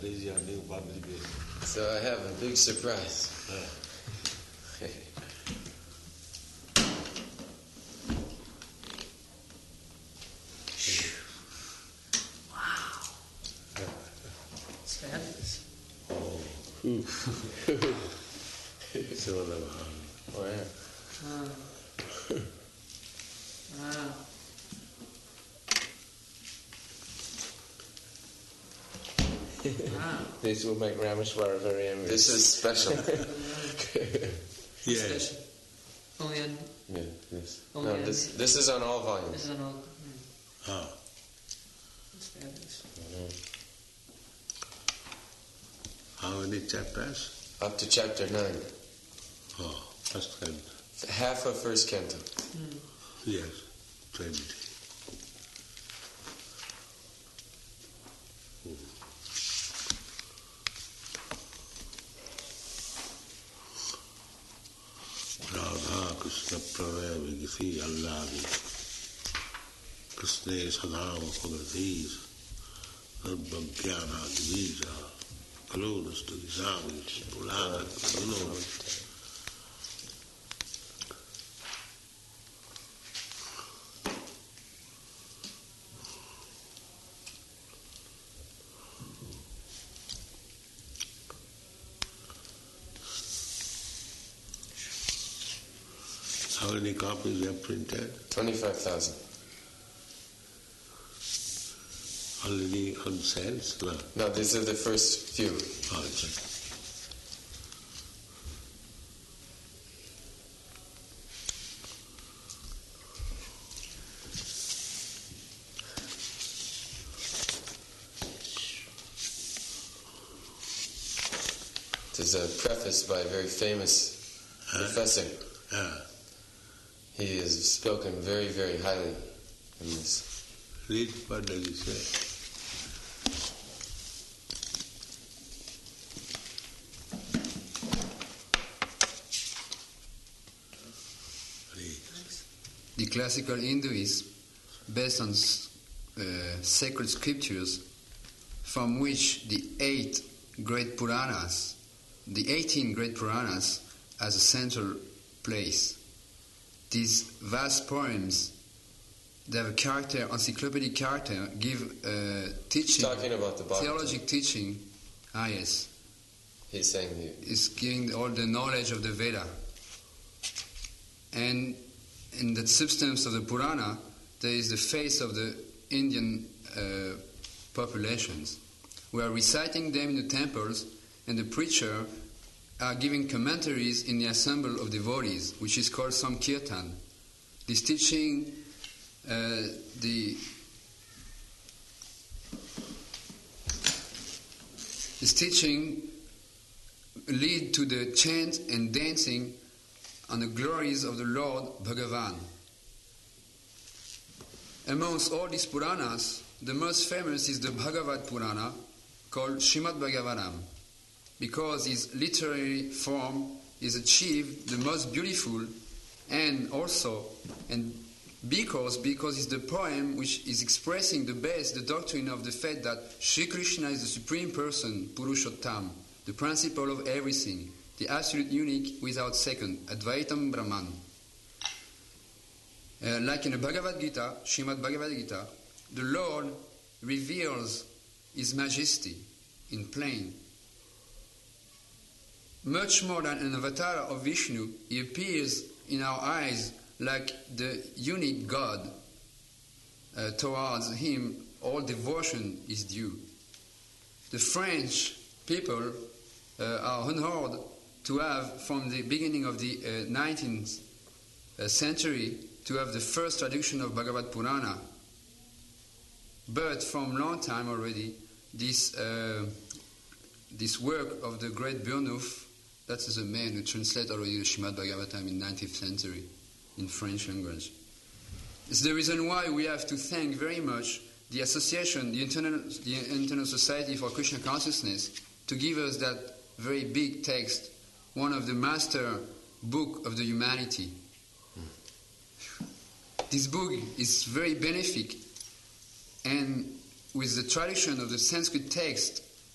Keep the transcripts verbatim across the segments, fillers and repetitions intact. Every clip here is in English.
So I have a big surprise. It's fabulous. So oh, yeah. Oh. Wow. Wow. This will make Rameshwara very envious. This is special. Yeah. Special. Only on. Yeah. This. Only No, on this. This is on all volumes. This is on all. Mm. Oh. It's fabulous. Mm-hmm. How many chapters? Up to chapter nine. Oh, first canto. Half of first canto. Mm. Yes, Trinity. Radha Krishna Pranaya Vigisi Allahi Krishna Sadhava Bhagavatis Narbhagyana Divija Kalonus to Gizami Pulana Kalonus. How many copies you have printed? Twenty-five thousand. Already on sales? No. No, these are the first few. Oh, okay. It is a preface by a very famous Huh? professor. Yeah. He is spoken very, very highly in this. Read, what does he say? Read. The classical Hinduism, based on uh, sacred scriptures, from which the eight great Puranas, the eighteen great Puranas, as a central place. These vast poems, they have a character, encyclopedic character, give uh, teaching, Talking about the Bhagavatam. theologic teaching. Ah, yes. He's saying the, It's giving all the knowledge of the Veda. And in the substance of the Purana, there is the face of the Indian uh, populations. We are reciting them in the temples, and the preacher are giving commentaries in the assemble of devotees, which is called Sankirtan. This teaching, uh, the this teaching lead to the chant and dancing on the glories of the Lord Bhagavan. Amongst all these Puranas, the most famous is the Bhagavad Purana, called Srimad Bhagavatam, because its literary form is achieved the most beautiful, and also, and because because it's the poem which is expressing the best the doctrine of the faith that Sri Krishna is the Supreme Person, Purushottam, the principle of everything, the absolute unique without second, Advaitam Brahman. Uh, like in the Bhagavad Gita, Srimad Bhagavad Gita, the Lord reveals His majesty in plain. Much more than an avatar of Vishnu, He appears in our eyes like the unique God. Uh, towards Him, all devotion is due. The French people uh, are honored to have, from the beginning of the uh, nineteenth uh, century, to have the first traduction of Bhagavad Purana. But from long time already, this uh, this work of the great Burnouf, that is a man who translated already the Srimad Bhagavatam in nineteenth century in French language. It's the reason why we have to thank very much the association, the Internal, the Internal Society for Krishna Consciousness, to give us that very big text, one of the master book of the humanity. Mm. This book is very benefic, and with the tradition of the Sanskrit text,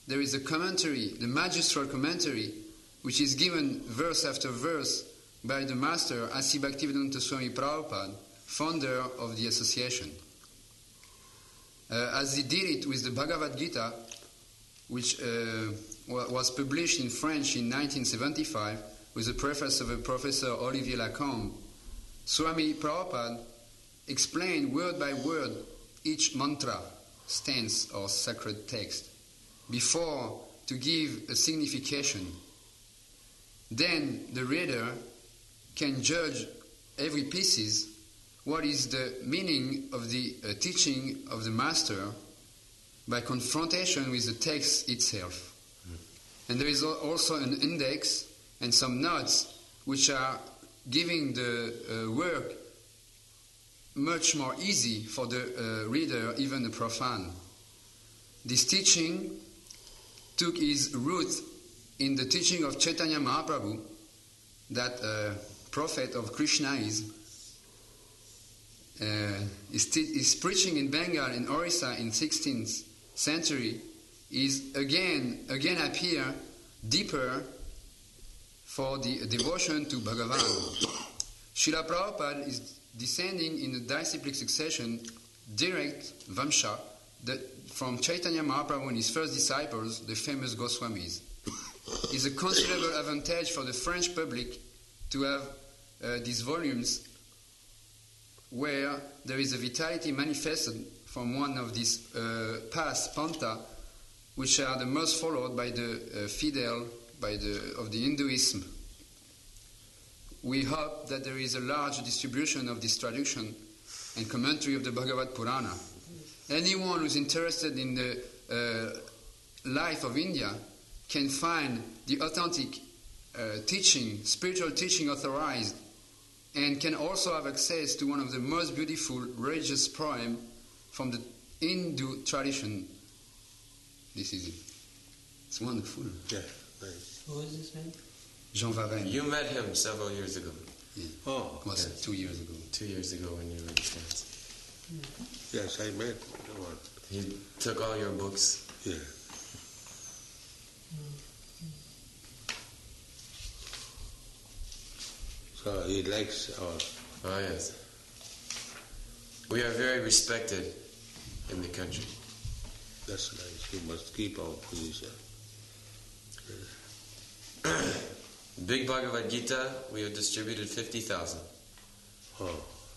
there is a commentary, the magistral commentary, which is given verse after verse by the master Asi Bhaktivedanta Swami Prabhupada, founder of the association. Uh, as he did it with the Bhagavad Gita, which uh, was published in French in nineteen seventy-five with the preface of a Professor Olivier Lacombe, Swami Prabhupada explained word by word each mantra, stance or sacred text before to give a signification. Then the reader can judge every piece what is the meaning of the uh, teaching of the master by confrontation with the text itself. Mm. And there is also an index and some notes which are giving the uh, work much more easy for the uh, reader, even the profane. This teaching took its root in the teaching of Chaitanya Mahaprabhu, that uh, prophet of Krishna is. Uh, his, t- his preaching in Bengal, in Orissa, in sixteenth century, is again again appear deeper for the devotion to Bhagavan. Srila Prabhupada is descending in a disciplic succession, direct Vamsha, the, from Chaitanya Mahaprabhu and his first disciples, the famous Goswamis. It's a considerable advantage for the French public to have uh, these volumes where there is a vitality manifested from one of these uh, past panta, which are the most followed by the uh, fidel by the, of the Hinduism. We hope that there is a large distribution of this traduction and commentary of the Bhagavad Purana. Anyone who's interested in the uh, life of India can find the authentic uh, teaching, spiritual teaching authorized, and can also have access to one of the most beautiful religious poems from the Hindu tradition. This is it. It's wonderful. Yeah, nice. Who is this man? Jean Varenne. You met him several years ago. Yeah. Oh, It was yes. two years ago. Two years ago when you were in France. yes, I met one. He took all your books. Yeah. So he likes our. Oh, yes. We are very respected in the country. That's nice. We must keep our position. Big Bhagavad Gita, we have distributed fifty thousand. Oh.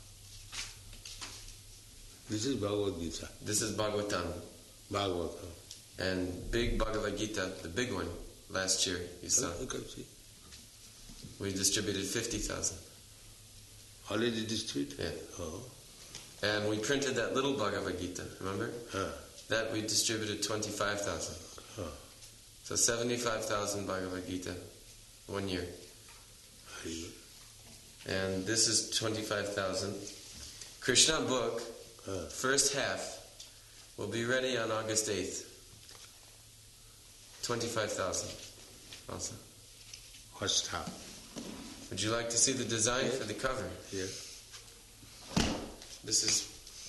This is Bhagavad Gita. This is Bhagavatam. Bhagavatam. And Big Bhagavad Gita, the big one, last year, you saw. You can see. We distributed fifty thousand. Already distributed? Yeah. Oh. And we printed that little Bhagavad Gita, remember? Huh. That we distributed twenty-five thousand. Huh. So seventy-five thousand Bhagavad Gita, one year. Very good. And this is twenty-five thousand. Krishna book, Huh. first half, will be ready on August eighth. twenty-five thousand also. First half. Would you like to see the design Yes. for the cover? Yeah. This is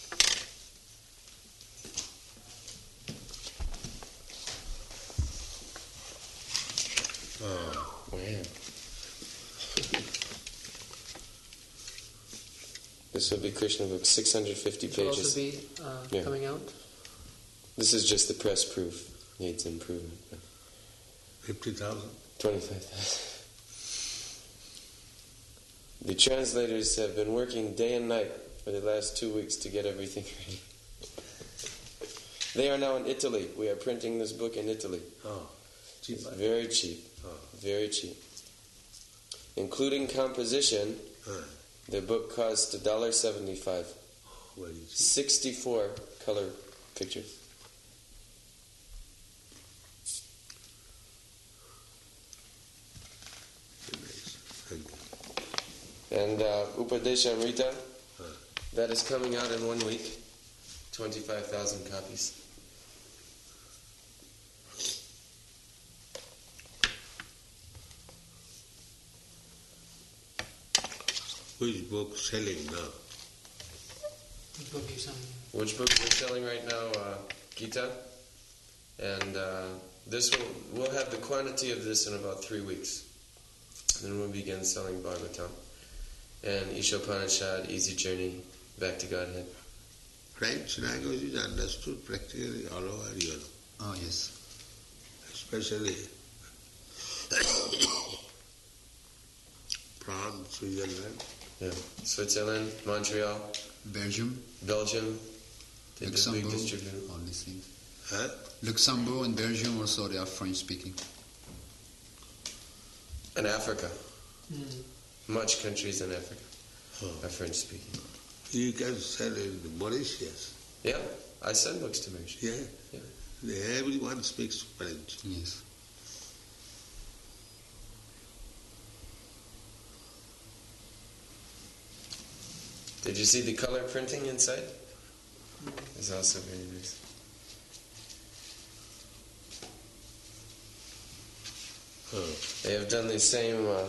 Oh. wow. This will be Krishna book, six hundred fifty This will pages. also be uh, Yeah. coming out. This is just the press proof. Needs improvement. Fifty thousand. twenty-five thousand. The translators have been working day and night for the last two weeks to get everything ready. They are now in Italy. We are printing this book in Italy. Oh. Cheap. It's very cheap. Oh. Very cheap. Including composition, Huh. the book cost one dollar seventy-five. Very cheap. sixty-four color pictures. Very nice. Thank you. And uh, Upadesha Amrita, Huh. that is coming out in one week. twenty-five thousand copies. Which book selling now? Which book you selling? Which book we're selling right now? Uh, Gita? And uh, this will, we'll have the quantity of this in about three weeks. Then we'll begin selling Bhagavatam and Ishopanishad, Easy Journey Back to Godhead. French language is understood practically all over Europe, Oh, yes. especially France, Switzerland. Yeah. Switzerland, Montreal, Belgium, Belgium, they did big Luxembourg, distribution. all these things. Huh? Luxembourg and Belgium also, they are French speaking. And Africa. Mm. Much countries in Africa Oh. are French speaking. You can sell in Mauritius. Yeah, I send books to Mauritius. Yeah. Yeah. They- Everyone speaks French. Yes. Did you see the color printing inside? It's also very nice. Oh. They have done the same. Uh,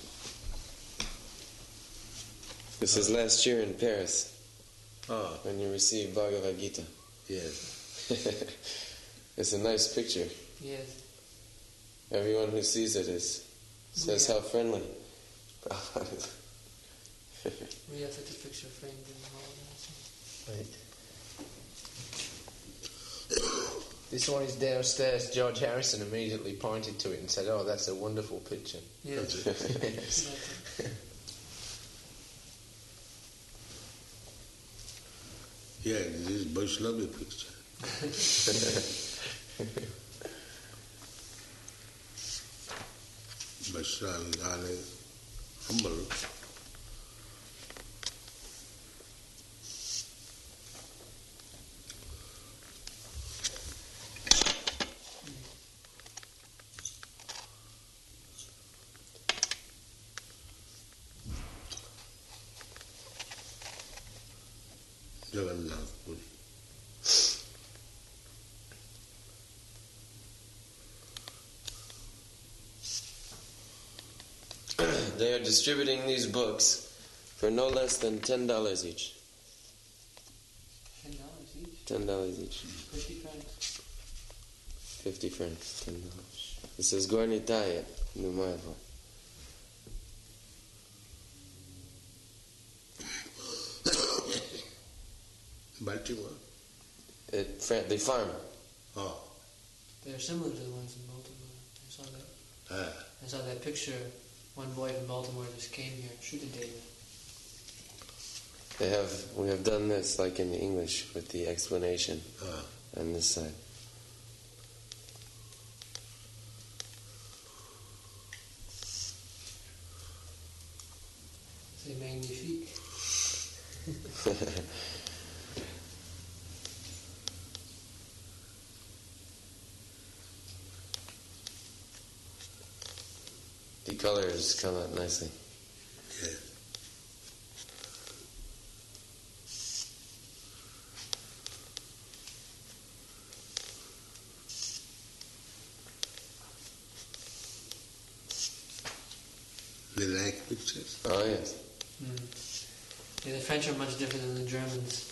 this is last year in Paris Oh, when you received Bhagavad Gita. yes. It's a nice picture. Yes. Everyone who sees it is says Yeah. how friendly. We have such a picture framed in the hall. This one is downstairs. George Harrison immediately pointed to it and said, "Oh, that's a wonderful picture." Yes. Exactly. Yeah, this is Vaishnava picture. Vaishnava is humble. Jagannath Puri. They are distributing these books for no less than ten dollars each. Ten dollars each. Ten dollars each. Fifty francs. Fifty francs. Ten dollars. This is Gornitaya Numarva. Baltimore. It, Fran- the farm. Oh, They're similar to the ones in Baltimore. I saw that. ah, I saw that picture. One boy from Baltimore just came here, shooting David. They have. We have done this like in the English with the explanation ah. on this side. C'est magnifique. The colors come out nicely. Yeah. They like pictures. Oh yes. Mm. Yeah, the French are much different than the Germans.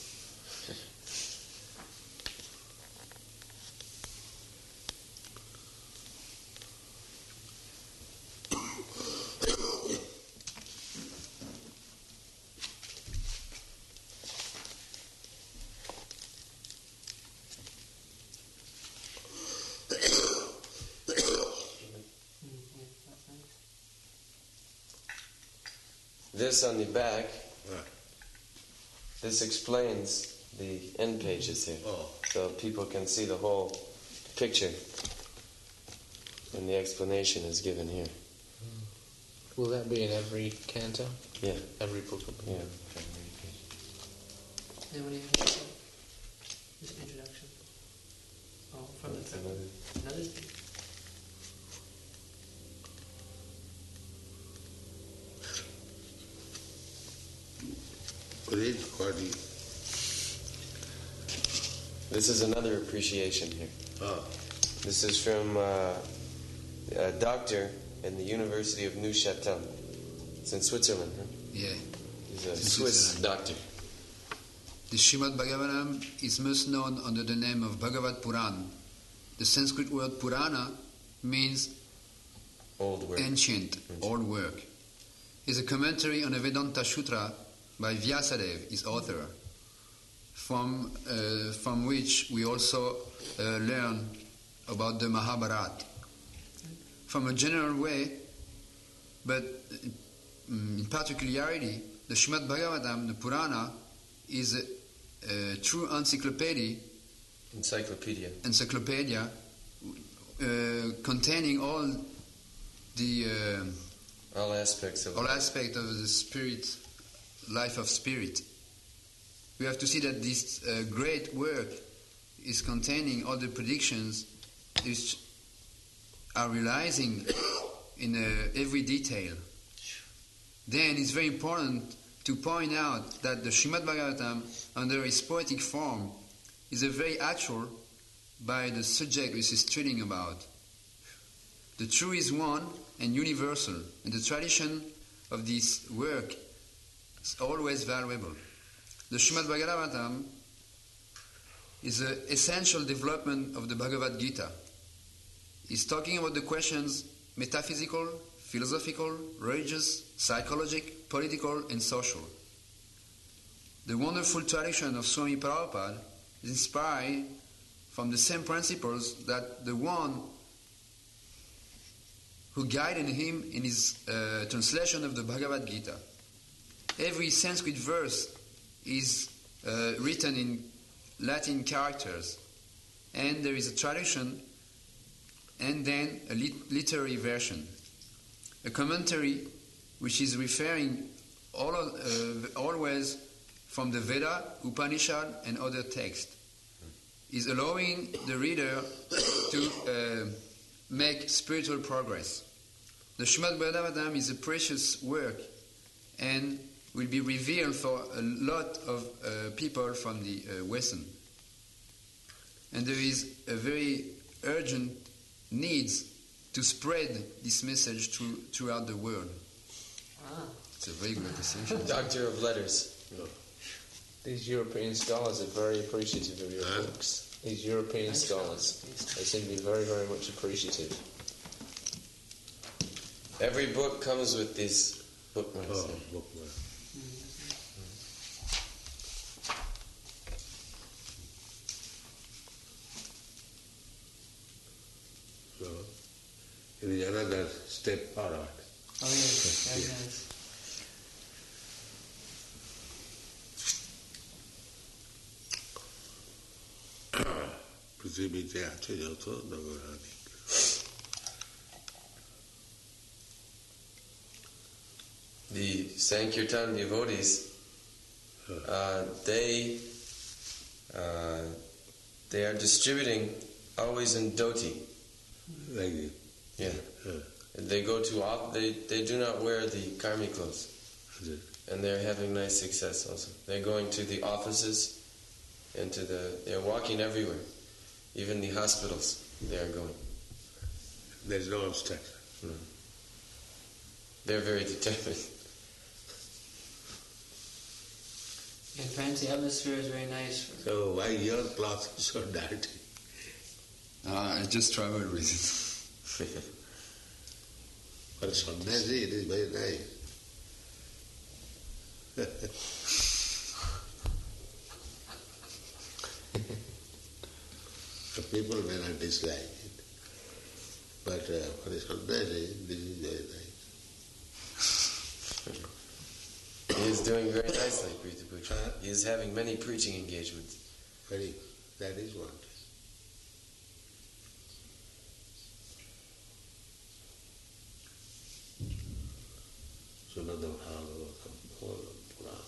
Mm, yeah, that's nice. This on the back. Ah. This explains the end pages here, Oh, so people can see the whole picture. And the explanation is given here. Will that be in every canto? Yeah. Every book of Yeah. Then what do you have to say? Just introduction. Oh, from the That's third another- one. Another thing. read Quadi. This is another appreciation here. Oh, This is from uh, a doctor in the University of Neuchâtel. It's in Switzerland, huh? Yeah. He's a It's in Swiss Switzerland. doctor. The Srimad Bhagavatam is most known under the name of Bhagavad Puran, the Sanskrit word Purana means Old work. ancient, Ancient. old work. It's a commentary on a Vedanta Sutra by Vyasadeva, his author, from, uh, from which we also uh, learn about the Mahabharata. From a general way, but um, in particularity, the Srimad Bhagavatam, the Purana, is a, a true encyclopedia, Encyclopedia. encyclopedia uh, containing all the uh, All aspects of all aspects of the spirit, life of spirit. We have to see that this uh, great work is containing all the predictions which are realizing in uh, every detail. Then it's very important to point out that the Srimad Bhagavatam, under its poetic form, is a very actual by the subject which is treating about. The truth is one and universal, and the tradition of this work is always valuable. The Srimad Bhagavatam is an essential development of the Bhagavad Gita. It's talking about the questions metaphysical, philosophical, religious, psychological, political, and social. The wonderful tradition of Swami Prabhupada is inspired from the same principles that the one who guided him in his uh, translation of the Bhagavad Gita. Every Sanskrit verse is uh, written in Latin characters, and there is a traduction and then a lit- literary version. A commentary which is referring all of, uh, always from the Veda, Upanishad, and other texts, is allowing the reader to uh, make spiritual progress. The Srimad Bhagavatam is a precious work and will be revealed for a lot of uh, people from the uh, Western. And there is a very urgent need to spread this message through, throughout the world. Ah, It's a very good appreciation. Doctor of Letters. These European scholars are very appreciative of your Huh? books. These European Thanks, scholars, Doctor. they seem to be very, very much appreciative. Every book comes with these bookmarks. Oh, yeah. bookmark. So, it is another step forward. oh yes, very nice. পৃথিবীতে আছে যত নগরাধিক The Sankirtan devotees, uh, they uh, they are distributing always in dhoti. like this. Yeah. Uh, And they go to op- they they do not wear the karmi clothes, is it? and they're having nice success also. They're going to the offices and to the they're walking everywhere, even the hospitals. They are going. There's no obstruction. They're very determined. In France, the atmosphere is very nice. So why your clothes are so dirty? Uh, I just traveled with it. For a sannyasi, it is very nice. The people may not dislike it, but uh, for a sannyasi, this is very nice. He is doing very nicely, Prita Puja. He is having many preaching engagements. Very, that is what. Srimad Bhagavatam, Purana.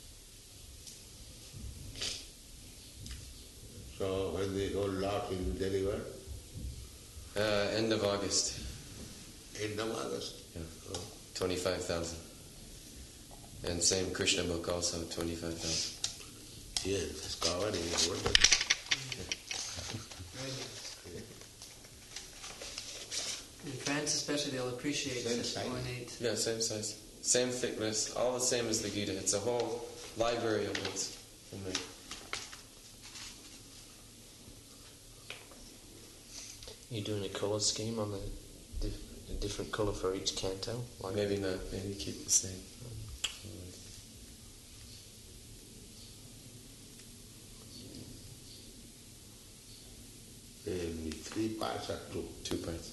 So when the whole lot will be delivered, Uh, end of August, end of August. Yeah. Oh, twenty-five thousand. And same Krishna book also, twenty-five thousand. yes, it's covered in wonderful. Very nice. In France, especially, they'll appreciate Same such size. ornate. Yeah, same size. Same thickness, all the same as the Gita. It's a whole library of books. in there. You doing a colour scheme on the dif- a different colour for each canto? Like Maybe not. Maybe keep the same. And three parts or two? Two parts.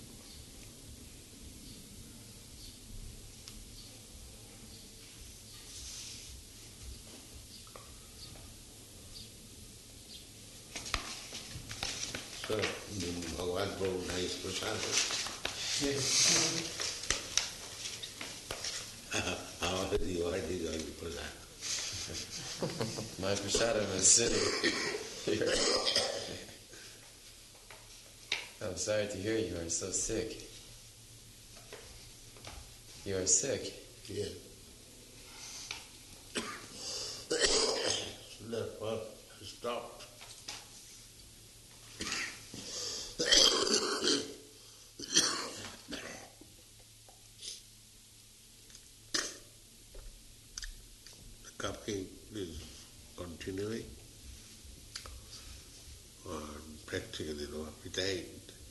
So, Bhagavan Prabhu nice prasad. How is he already going to prasad? My prasadam is sitting here. I'm sorry to hear you are so sick. You are sick. Yeah. Therefore, stopped. The coughing is continuing, and practically no appetite,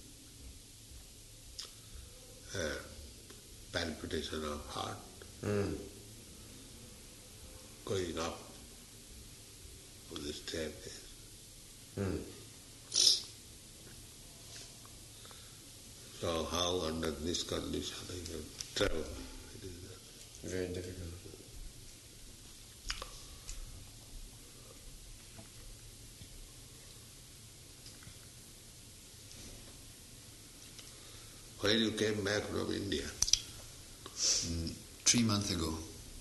uh, palpitation of heart Mm. going up on the staircase. Mm. So how under this condition I can travel? It is Very difficult. when you came back from India, Mm, three months ago,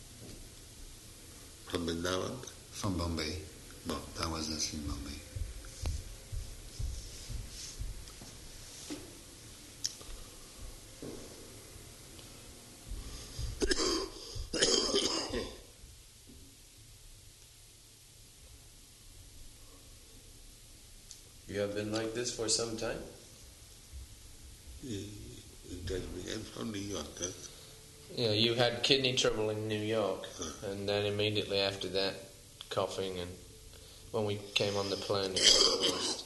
from Vrindavan, from Bombay. no, I was not in Bombay. You have been like this for some time? it it has begun from New York. Huh? Yeah, you had kidney trouble in New York, and then immediately after that, coughing, and when we came on the plane, it got worse.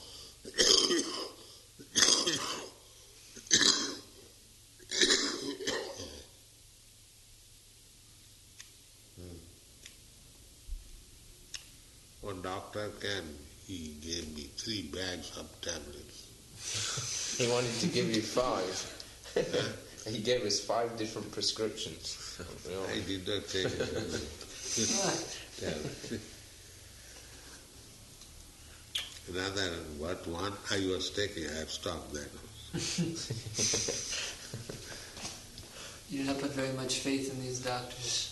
One doctor came, he gave me three bags of tablets. He wanted to give you five. He gave us five different prescriptions. We all- I did not take it. Tablet. Another, what one I was taking, I have stopped that. You do not put very much faith in these doctors.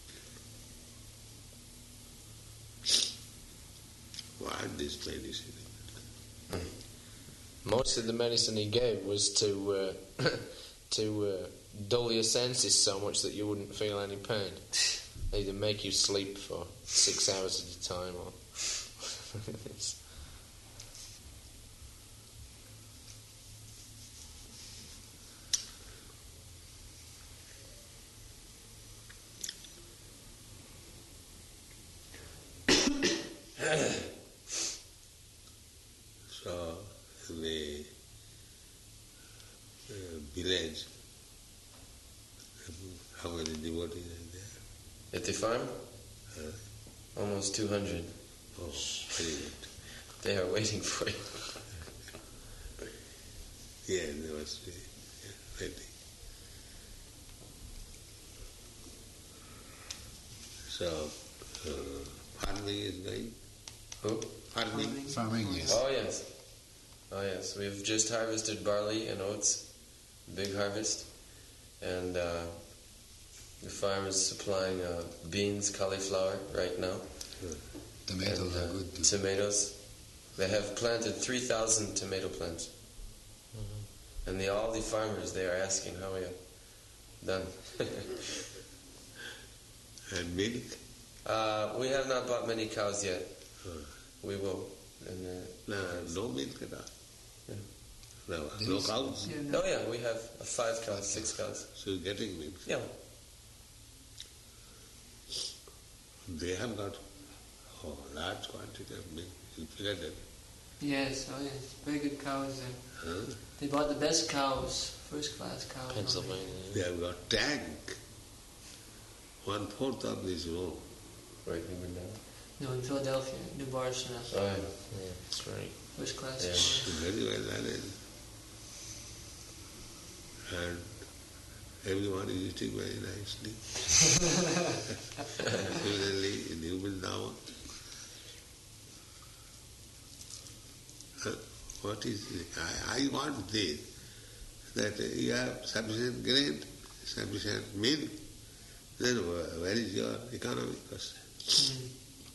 Why this medicine? Most of the medicine he gave was to uh, to uh, dull your senses so much that you wouldn't feel any pain. Either make you sleep for six hours at a time, or it's- So, in the uh, village, how many devotees are there? At the farm? Huh? Almost two hundred. Oh, very good. They are waiting for you. Yeah, they must be yeah, ready. So, uh, farming is going? Who? Farming? Farming, yes. Oh, yes. Oh, yes. We've just harvested barley and oats. Big harvest. And uh, the farm is supplying uh, beans, cauliflower right now. Tomatoes and, are uh, good too. Tomatoes. They have planted three thousand tomato plants. And the, all the farmers, they are asking how we have done. And milk? uh, we have not bought many cows yet. Uh, We will. And, uh, no, no milk at all? Yeah. No, There no is- cows? Yeah, no. Oh yeah, we have uh, five cows, six cows. So you're getting milk. Yeah. They have got oh, large quantity of milk in Philadelphia. Yes, oh yes, very good cows there. Huh? They bought the best cows, first class cows. Pennsylvania. They have got tank, one fourth of this room. Right, we were now. No, in Philadelphia, New Barcelona, Oh, yeah. Yeah, that's right. first class Yeah. cows. Very well managed. And everyone is eating very nicely. Similarly, in human now, uh, what is it? I, I want this, that you have sufficient grain, sufficient milk, then wh- where is your economic cost? Mm.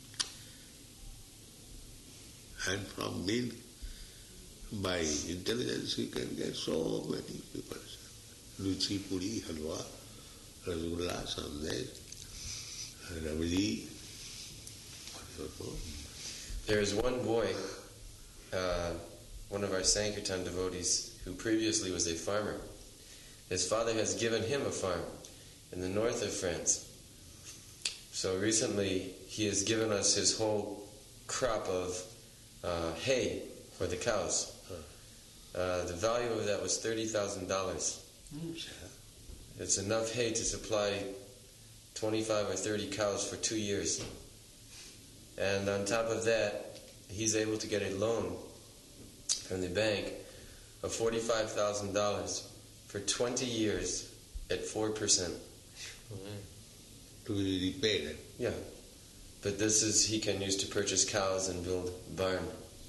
And from milk, by intelligence, you can get so many people. Luchi, puri, halwa, rasgulla, sandesh, rabdi, whatever. There is one boy, uh, one of our Sankirtan devotees, who previously was a farmer. His father has given him a farm in the north of France. So recently he has given us his whole crop of uh, hay for the cows. Uh, the value of that was thirty thousand dollars. Mm. It's enough hay to supply twenty-five or thirty cows for two years. And on top of that, he's able to get a loan from the bank of forty-five thousand dollars for twenty years at four percent. To be repaid. Yeah. But this is, he can use to purchase cows and build a barn.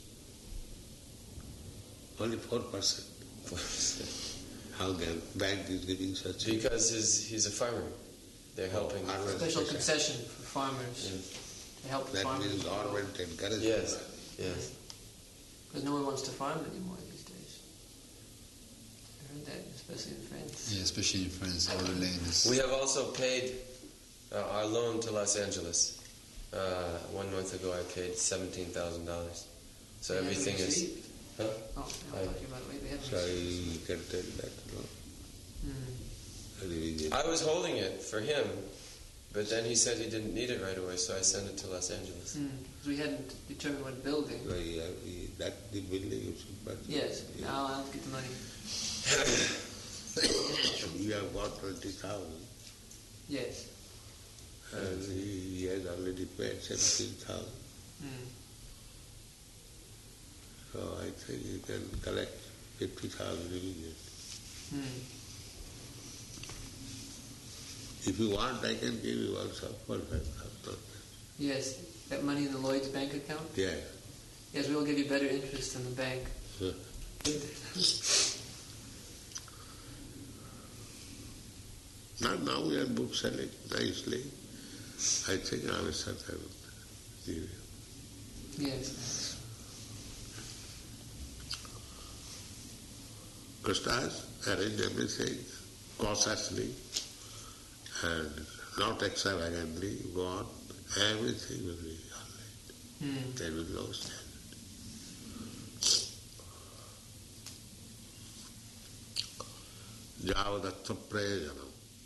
Only four percent. How the bank is giving such a Because his, he's a farmer. They're helping. farmer. Special concession for farmers. Yeah. To help That farmers. means government encourages Yes, that. yes. Because no one wants to farm anymore these days. I heard that, especially in France. Yeah, especially in France, all the land is. We have also paid uh, our loan to Los Angeles. Uh, one month ago I paid seventeen thousand dollars. So They haven't everything is... received. Huh? Oh, no, I'm talking about, wait, they haven't So received. you can tell that, no? Mm. Religion. I was holding it for him, but then he said he didn't need it right away, so I sent it to Los Angeles. Mm. 'Cause we hadn't determined what building. So you have, you- that the building you should purchase. Yes, Yeah. now I'll get the money. You have got twenty thousand, Yes. and he, he has already paid seventeen thousand. Mm. So I think you can collect fifty thousand immediately. Mm. If you want, I can give you also forty-five thousand. Yes, that money in the Lloyd's bank account? Yeah. Yes, we will give you better interest than the bank. Huh. Now, now we are book selling nicely. I think I will start I will give you. Yes. Krishna has arranged everything cautiously and not extravagantly. Go on, everything will be all right. Mm. There will be no standard. Javadatta prayojanam.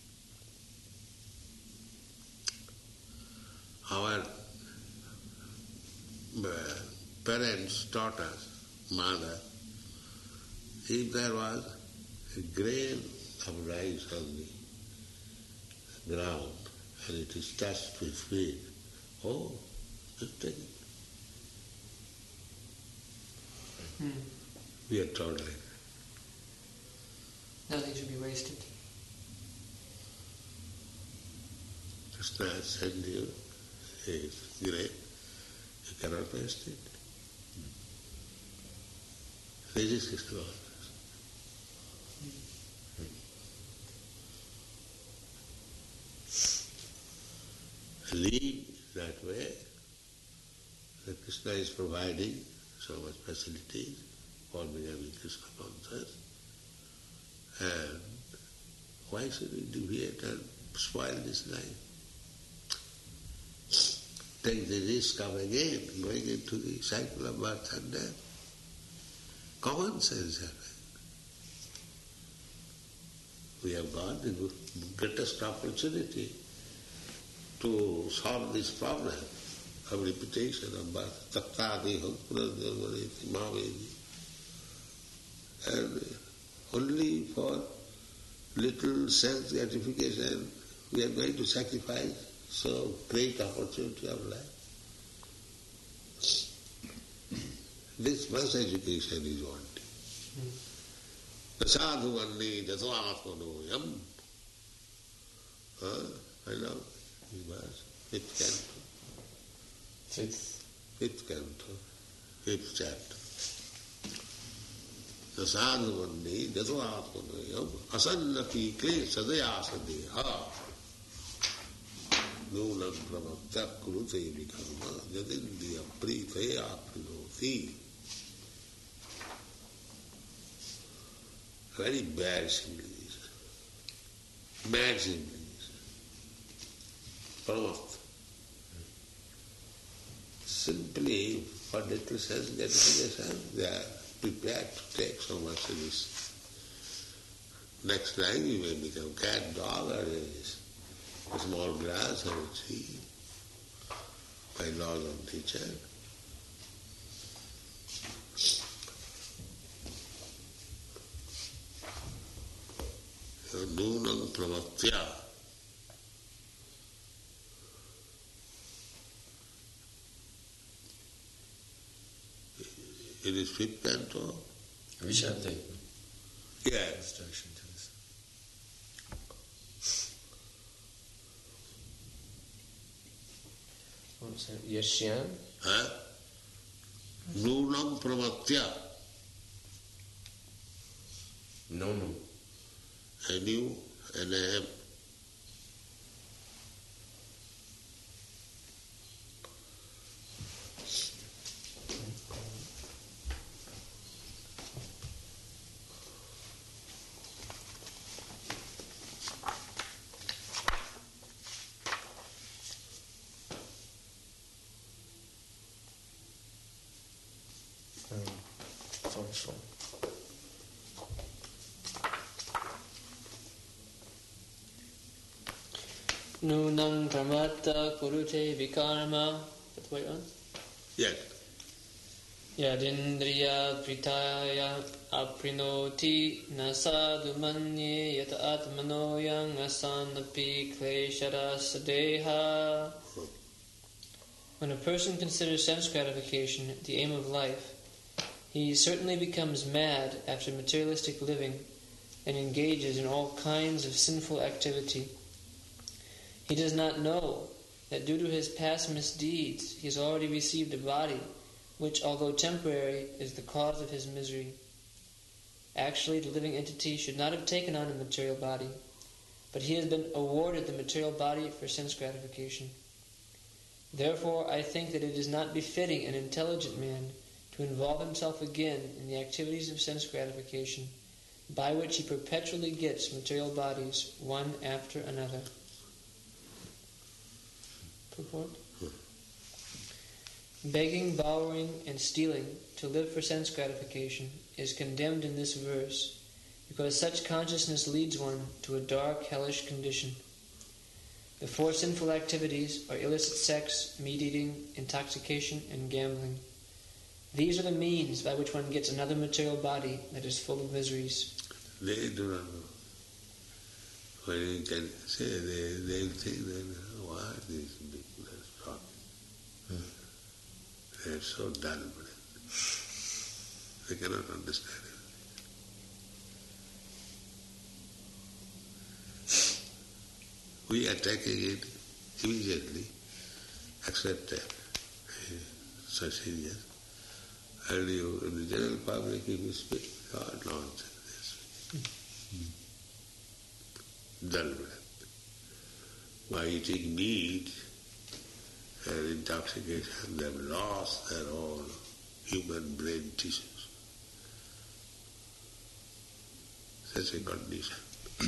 Our uh, parents taught us, mother, if there was a grain of rice on the ground and it is touched with feet, oh, just take it. Mm. We are taught like that. Nothing should be wasted. Krishna has sent you a grain, you cannot waste it. This is Krishna orders. Live that way. That Krishna is providing so much facilities for becoming Krishna conscious. And why should we deviate and spoil this life? Take the risk of again going into the cycle of birth and death. Common sense happens. We have got the greatest opportunity to solve this problem. of repetition of birth, tattadiham, pranadvareti, mavedi. And only for little sense gratification we are going to sacrifice so great opportunity of life. This much education is wanted. Sadhu vanni jatvatmano yam. I know, he was fifth canto. Fifth. Fifth canto, fifth chapter. The sadhu vanni jatvatmano yam asannapi klesha dayasadeha. Nunam pramakta kurute vikarma jadindiya prithaya aprinoti. Very bad symbolism. Bad symbolism. Pramakta. Simply for little sense gratification, they are prepared to take so much of this. Next time you may become cat, dog, or a small grass or a tree by laws of nature. Nunam pramatya. It is fifth canto. Vishanti. Yes. Instruction to this. What's that? Yashyan? Huh? Nunam pramatya. No, no. A new and a M. First one. Nunam pramata kurute vikarma. That's the right one? Yes. Yadindriya pritaya aprinoti nasadu manye yata atmano yang asanapi kleshara sadeha. When a person considers sense gratification the aim of life, he certainly becomes mad after materialistic living and engages in all kinds of sinful activity. He does not know that due to his past misdeeds he has already received a body which, although temporary, is the cause of his misery. Actually, the living entity should not have taken on a material body, but he has been awarded the material body for sense gratification. Therefore, I think that it is not befitting an intelligent man to involve himself again in the activities of sense gratification, by which he perpetually gets material bodies, one after another. Purport? Begging, borrowing, and stealing to live for sense gratification is condemned in this verse, because such consciousness leads one to a dark, hellish condition. The four sinful activities are illicit sex, meat-eating, intoxication, and gambling. These are the means by which one gets another material body that is full of miseries. They do not know. When you can say, they, they think that, what these people are talking. Hmm. They are so dull, they cannot understand it. We are taking it immediately, accept it, such serious. And you, in the general public, if you speak, God, nonsense. Mm. Dull breath. By eating meat and intoxication, they have lost their all human brain tissues. Such a condition.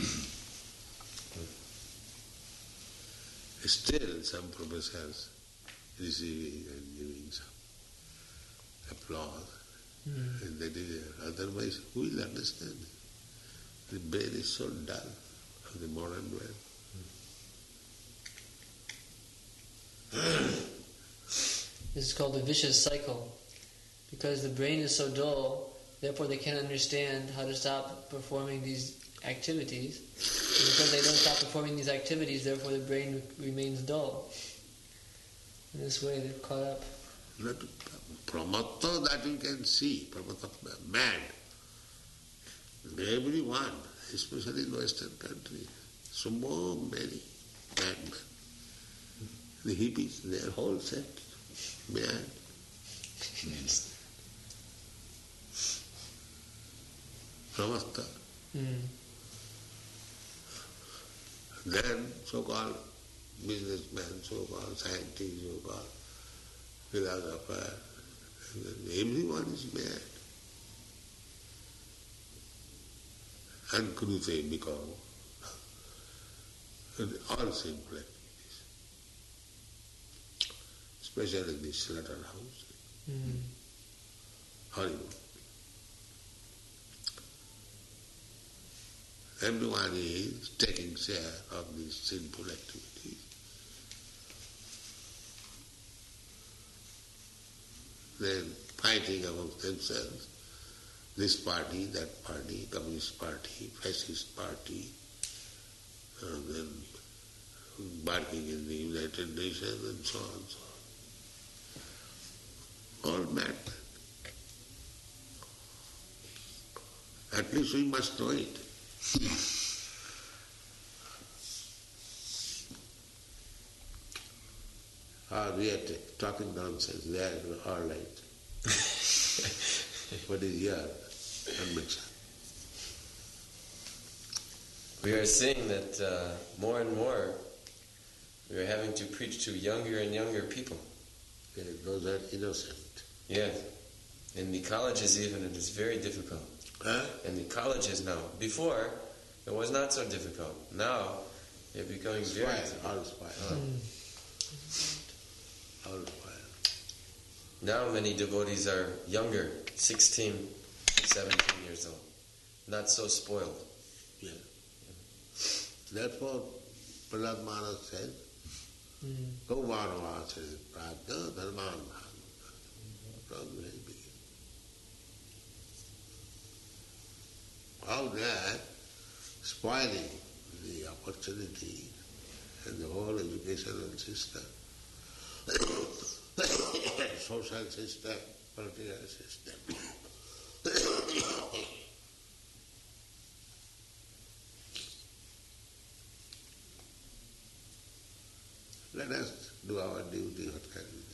Still, some professors receiving and giving some applause. Mm. And that is, otherwise, who will understand it? The brain is so dull of the modern world. Mm. This is called a vicious cycle. Because the brain is so dull, therefore they can't understand how to stop performing these activities. And because they don't stop performing these activities, therefore the brain remains dull. In this way they're caught up. That Pramatta that you can see, Pramatta mad. Everyone, especially in Western countries, so many madmen. The hippies, their whole set, mad. Pramatta. Mm. Then so-called businessmen, so-called scientists, so-called philosopher, everyone is mad. And Krute become all simple activities, especially in the slaughterhouse, Mm. Hollywood. Everyone is taking share of these sinful activities. Then fighting amongst themselves, this party, that party, Communist Party, Fascist Party, and then barking in the United Nations and so on and so on. All mad. At least we must know it. Ah, we are t- talking nonsense. They are all right. What is your conviction? We are seeing that uh, more and more we are having to preach to younger and younger people. Yeah, those are innocent. Yeah. In the colleges even it is very difficult. Huh? In the colleges now. Before, it was not so difficult. Now, they're becoming very Spoiled, difficult. all spoiled. Mm. All spoiled. Now many devotees are younger, sixteen, seventeen years old. Not so spoiled. Yeah. Therefore, Prahlad Maharaj said, Mm. Go Manavasa Prajna Dharman from the very beginning. How they are spoiling the opportunity and the whole educational system, social system, political system. Let us do our duty, what can be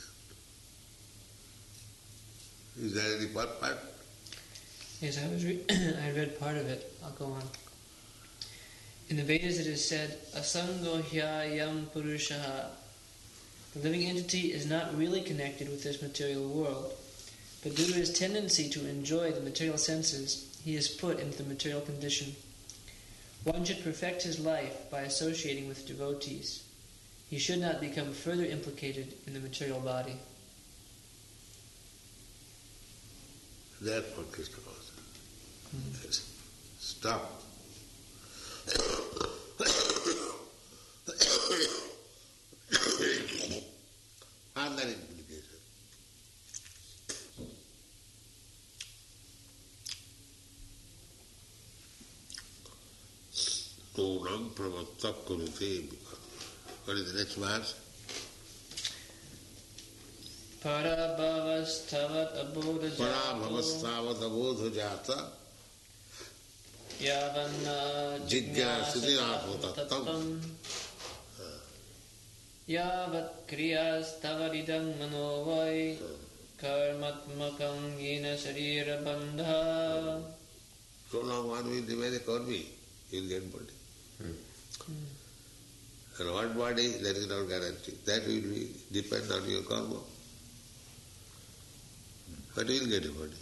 done? Is there any part part? Yes, I was re- I read part of it. I'll go on. In the Vedas it is said, Asango hyayam purushaha. The living entity is not really connected with this material world, but due to his tendency to enjoy the material senses, he is put into the material condition. One should perfect his life by associating with devotees. He should not become further implicated in the material body. Therefore, Krishna was. Mm. Stop. Further implication. Nunam pramatta kurute. What is the next verse? Parabhavastavat abodha Parabhavastavat abodha jata yavanna Jigyasati jigyasati atmatattam. yavat kriyas tavaridam manovai karmatmakam yena sarira bandha. So long one will remain a karmi, he will get body. Hmm. And what body, that is not guaranteed. That will be depend on your karma. But you will get a body.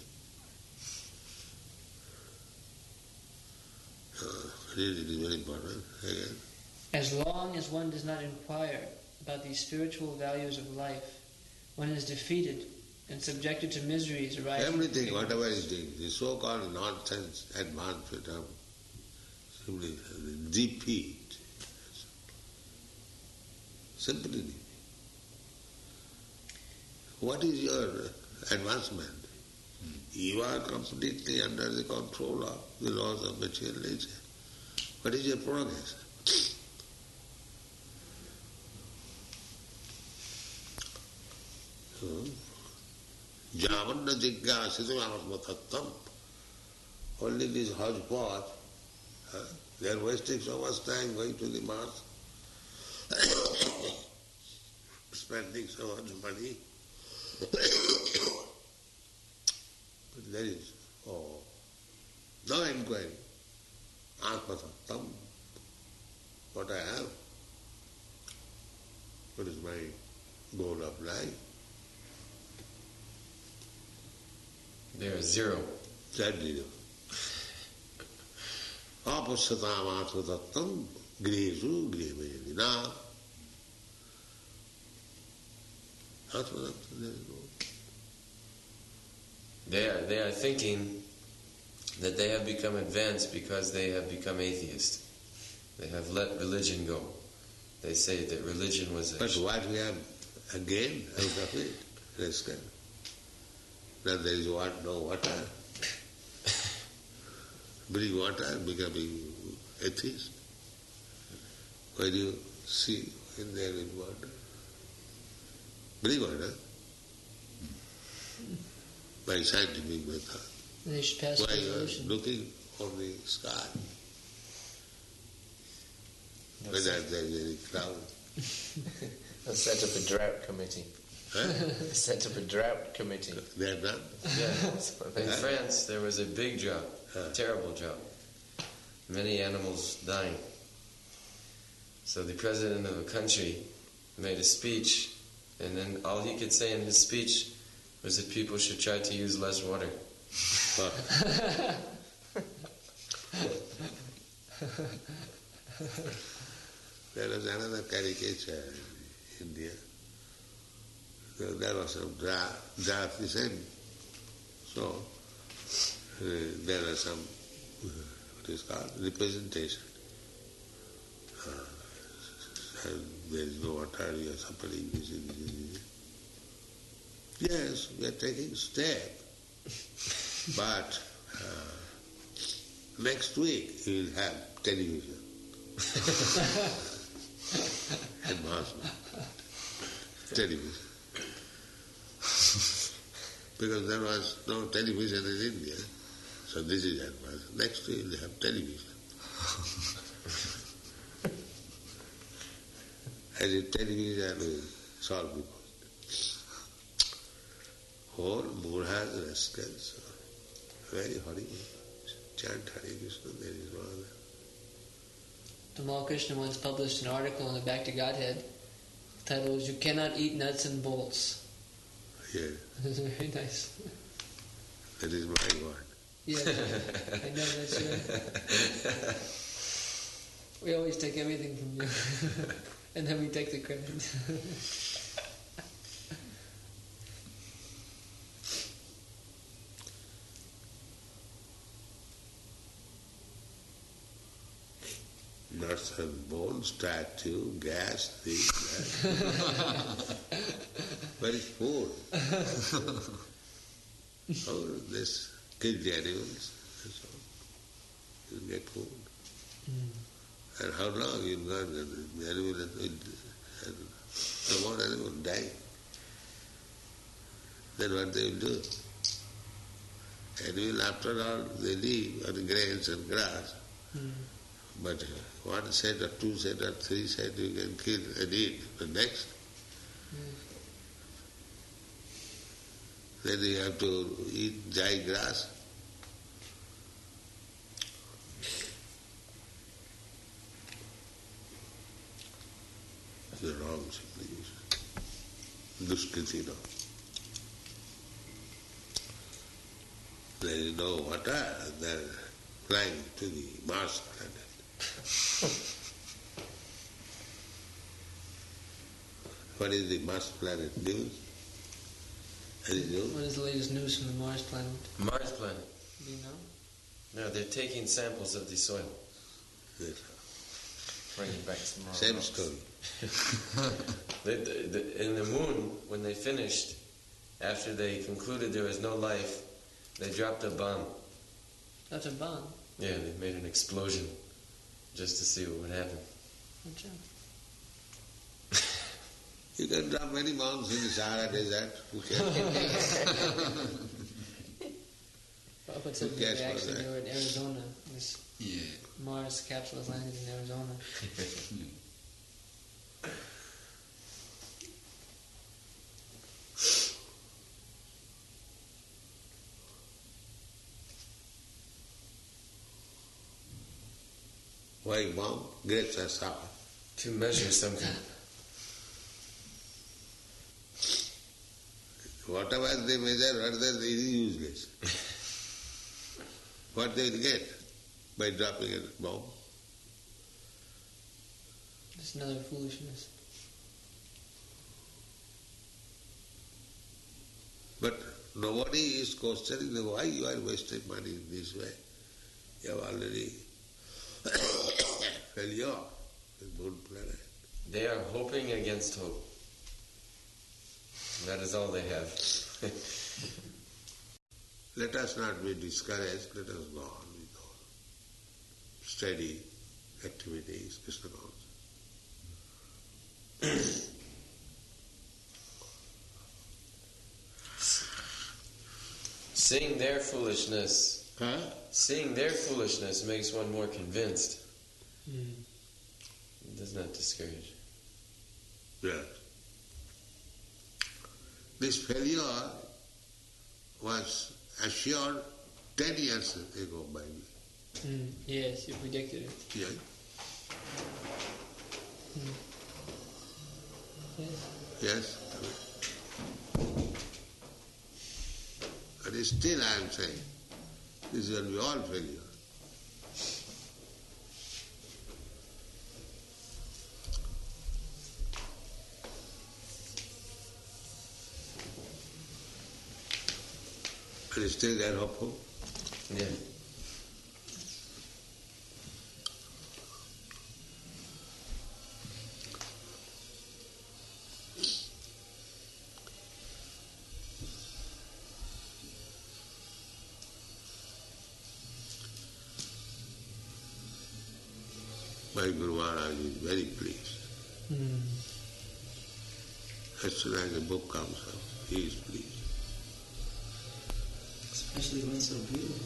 Uh, really, it is very important. Again. As long as one does not inquire about these spiritual values of life, one is defeated and subjected to miseries arising. Everything, from whatever is doing, the so-called nonsense advancement of simply defeat. Simply defeat. what is your advancement? You are completely under the control of the laws of material nature. What is your progress? Javanna jigyasitam amatmatattam. Only this hodgepodge, huh? They are wasting so much time going to the Mars, spending so much money. But there is oh, no inquiry. Atmatattam, what I have, what is my goal of life. There is zero. Sadly, apasyatam atmatattam grihesu grihevayadina. Atmatattam, there is no. They are, they are thinking that they have become advanced because they have become atheist. They have let religion go. They say that religion was a... But what we have again out of it, rascal, that there is what, no water. Bring water, becoming atheist. When you see in there in water, bring water by scientific method. And they should pass a Why you resolution. are looking on the sky, They'll whether set, there is any cloud. they'll set up a drought committee. Huh? Set up a drought committee. They are done. Yeah. That's what they In do. France, there was a big drought, Huh. terrible drought. Many animals dying. So the president of a country made a speech, and then all he could say in his speech was that people should try to use less water. There was another caricature in India. So there was some draft, draft the same. So uh, there was some, uh, what is called, representation. Uh, and there is no water, you are suffering, this is, this is, this. Yes, we are taking step. But uh, next week you will have television. Advancement. Television. Because there was no television in India. So this is advancement. Next week they have television. As if television will solve the problem. Whole murhas rascals. Very horrible. Chant Hare Krishna, there is no other. Tamal Krishna once published an article in the Back to Godhead. The title was "You Cannot Eat Nuts and Bolts." Yeah, It was very nice. that is my word. Yeah, I know that's right. We always take everything from you, and then we take the credit. Nuts and bolts, statue, gas, this, that. Where is food? How this kill the animals and so on. You get food. Mm. And how long you go and the animal will, and the more animal will die. Then what they will do? Animal after all they live on grains and grass. Mm. But one set or two set or three set you can kill and eat. The next, mm. then you have to eat dry grass. It's wrong simply. Dushkriti, no. There is no water, they are flying to the Mars planet. What is the Mars planet news? Any news? What is the latest news from the Mars planet? Mars planet. Do you know? No, they're taking samples of the soil. Yes. Bringing back some more Same rocks. story. the, the, the, in the moon, when they finished, after they concluded there was no life, they dropped a bomb. That's a bomb. Yeah, they made an explosion just to see what would happen. Good job. You can drop many bombs in the Sahara Desert. Who cares? Prabhupada said Who they cares for actually that? they were in Arizona. This Yeah. Mars capsule has landed in Arizona. Why bomb? Grapes are sour. To measure something. Whatever they measure, whatever it is useless. What they will get by dropping a bomb? Just another foolishness. But nobody is questioning why you are wasting money in this way. You have already failure in moon planet. They are hoping against hope. That is all they have. Let us not be discouraged, let us go on with our steady activities, Krishna consciousness. Seeing their foolishness, Huh? seeing their foolishness makes one more convinced. Mm. It does not discourage. Yes. This failure was assured ten years ago by me. Mm. Yes, you predicted it. Yeah. Mm. Yes. Yes. And still I am saying, this will be all failure. And still they are hopeful. Yeah. My Guru Maharaj is very pleased. Mm. As soon as the book comes out, he is pleased. Especially when it's so beautiful.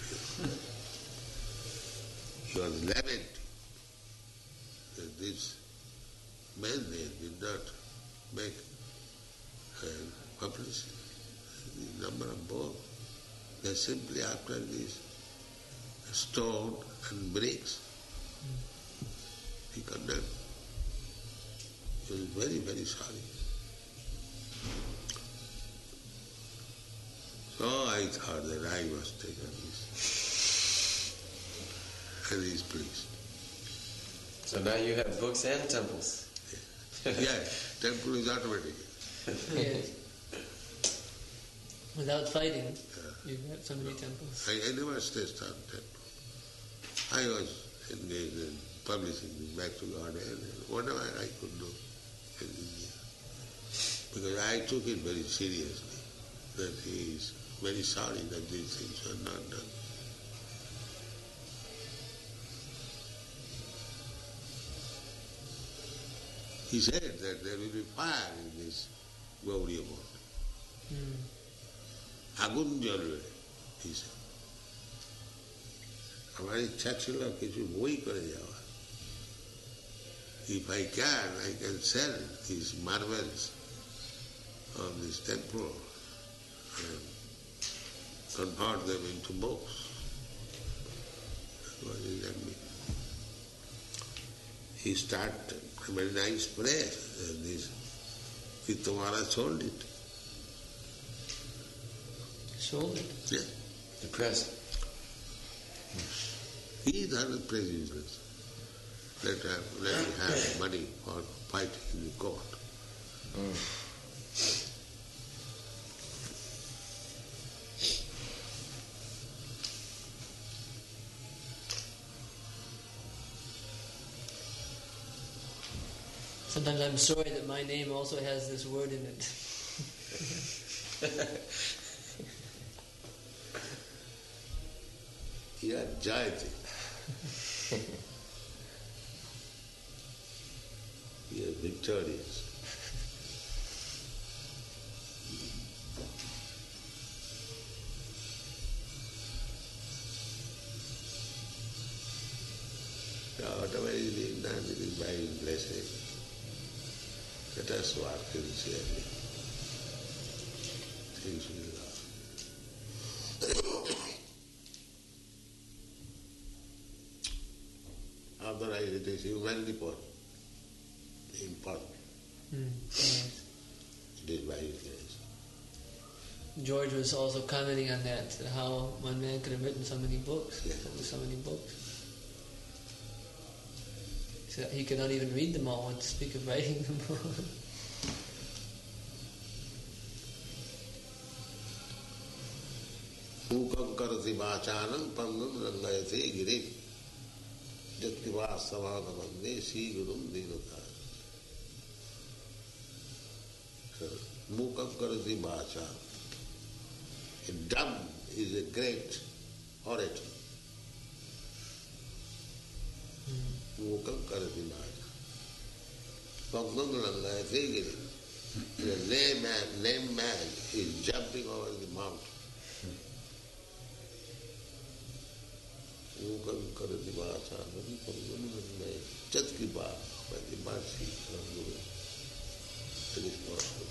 He was lamenting that this man there did not make uh, publicity. The number of books, they simply after this stone and bricks. He condemned. He was very, very sorry. So I thought that I must take on this. And he is pleased. So now you have books and temples. Yes, temple is automatic. Yes. Without fighting, you've got so many temples. I, I never stayed on temple. I was engaged in publishing this Back to God and whatever I could do in India. Because I took it very seriously, that he is very sorry that these things were not done. He said that there will be fire in this Gauriya mode. Mm. আগুন জ্বলবে, he said. আমার ইচ্ছা ছিল কিছু বই করে যাওয়া. If I can, I can sell these marvels of this temple and convert them into books. That was his ambition. He started a very nice place, and this Tirtha Maharaj sold it. Sold it? Yeah. The press. He is hundred praise useless. Let him, let him have money for fighting in the court. Mm. Sometimes I'm sorry that my name also has this word in it. You are Jayati. You are victorious. So whatever is being done, it is by His blessing. Let us work sincerely. Things will go. Otherwise it is humanly important. Important. Mm, yes. It is by His grace. George was also commenting on that, that how one man could have written so many books, Yeah. published so many books. So he could not even read them all, what to speak of writing them all. Mukam karati vācānam pannam rangayate girim jativāsamādamande sī gurum dīnatā. So, mukam karati vācānam. A dumb is a great orator. Mukam karati vācānam. Pannam rangayate girim. A lame man, lame man is jumping over the mountain. Mukam karati vācānam pannam rangayate jatkripa by the mercy of Guru. It is possible.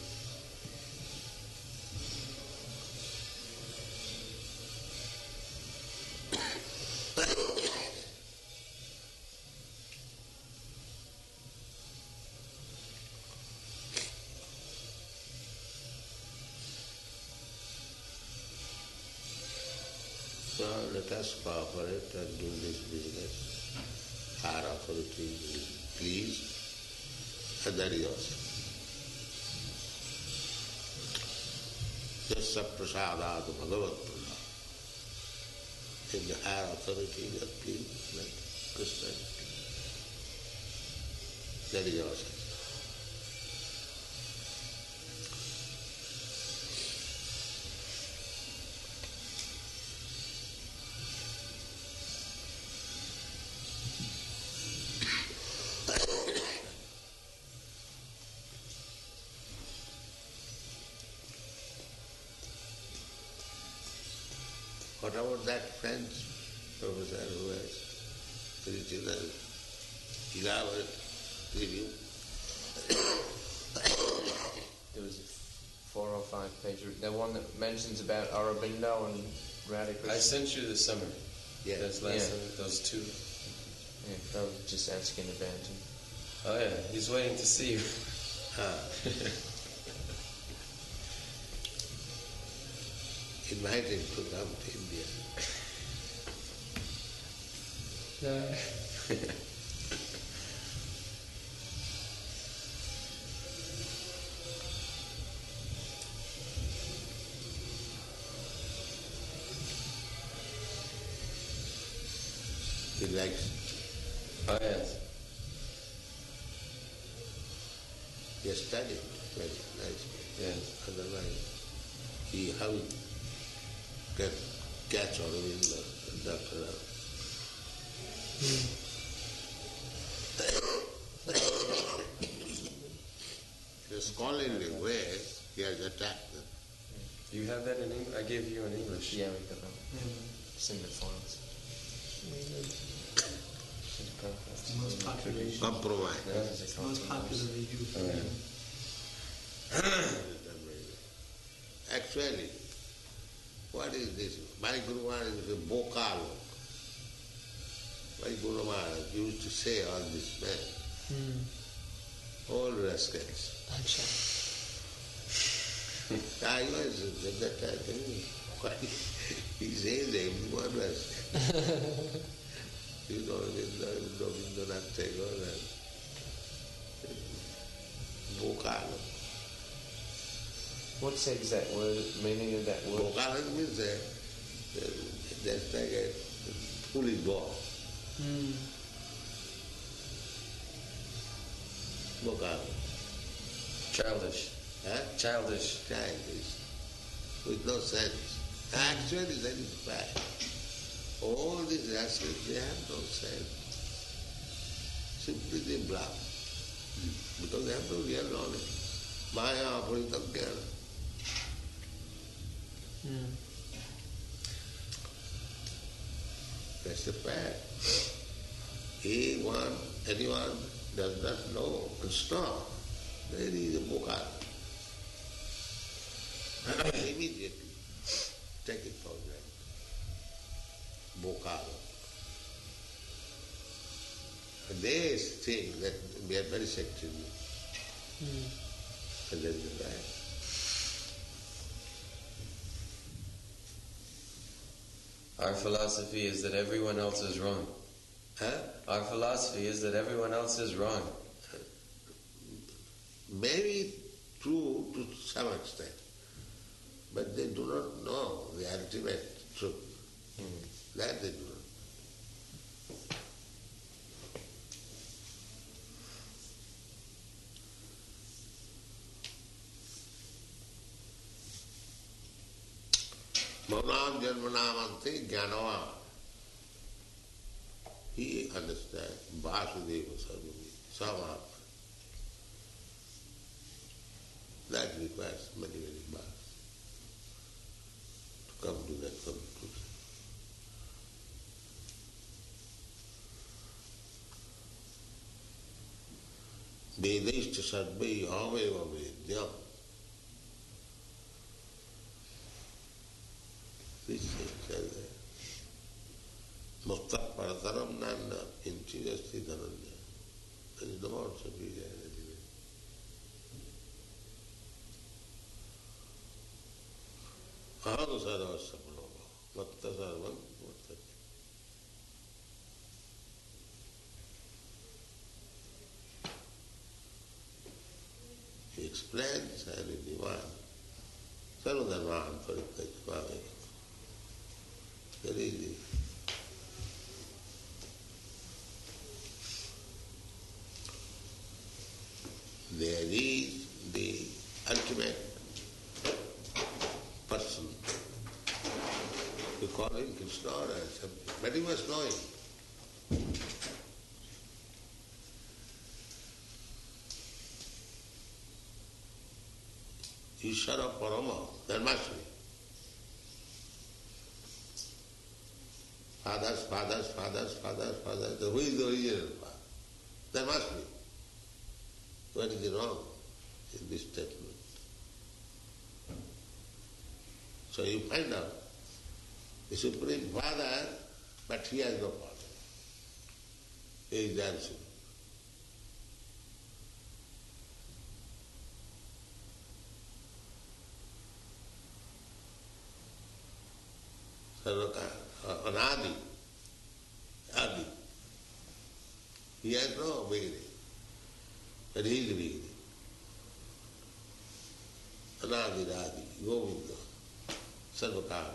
So let us cooperate and do this business. Our authority is pleased, and that is awesome. Jasya prasadātu bhagavat prasāda. If the higher authority is pleased, let Krishna is pleased. That is awesome. What about that French professor who has written an elaborate review? There was a four or five page, the one that mentions about Aurobindo and Radhakrishna. I sent you the summary. Yeah. That's last Yeah. time, those two. Yeah, I was just asking about him. Oh yeah, he's waiting to see you. Ah. Invite him to come to India. So, He likes Oh yes. he has studied very nicely. Yes. Otherwise, he how he can catch Aurobindo and Doctor Rao. The scholarly way he has attacked them. You have that in English? I gave you in English. Yeah, we got them. It's in the files. It's the most popular review. Compromise. It's the most popular review. Oh, yeah. Actually, what is this? My Guru Maharaj is a bokalo. My Guru Maharaj used to say all this men, hmm. all rascals. Acha. I was at that time, quite, he says everyone rascal. You know, Rabindranath Tagore and bokalo. What's the exact word, meaning of that word? Bokalo means that that's like a foolish boy. Hmm. Bokalo. Childish. Huh? Childish. Childish. with no sense. Actually, that is fact. All these rascals, they have no sense. Simply they bluff. Because they have no real knowledge. Maya aparitam jnana. Mm. That's the fact. Anyone, anyone does not know Krishna, then he is a boka. Immediately take it for granted. Boka. And they think that we are very sectional. Mm. And that is the fact. Our philosophy is that everyone else is wrong. Huh? Our philosophy is that everyone else is wrong. Maybe true to some extent, but they do not know the ultimate truth. Mm. That they do not. Manam Janmanamante Jnanavan. He understands Vasudeva Sarvami, Samahapa. That requires many, many births to come to that conclusion. Vedaishcha sarvai ameva vedyam. This is there. Mukta parataram nanda inchigasti dhananya. There is no more superiority. Aham sarva sapnova. Matta sarvam matta. He explains and in Divan. Sarvadharman parityajya. Very easy. There is the ultimate person. We call him Krishna or something, but you must know him. Ishara Parama, there must be. Fathers, fathers, fathers, fathers, fathers. Who is the original father? There must be. What is wrong in this statement? So you find out the Supreme Father, but he has no father. He is the answer. Sarvaka, uh, Anadi, Adi. He has no beginning, but he is the beginning. Anadi, Adi, Govinda, Sarvaka.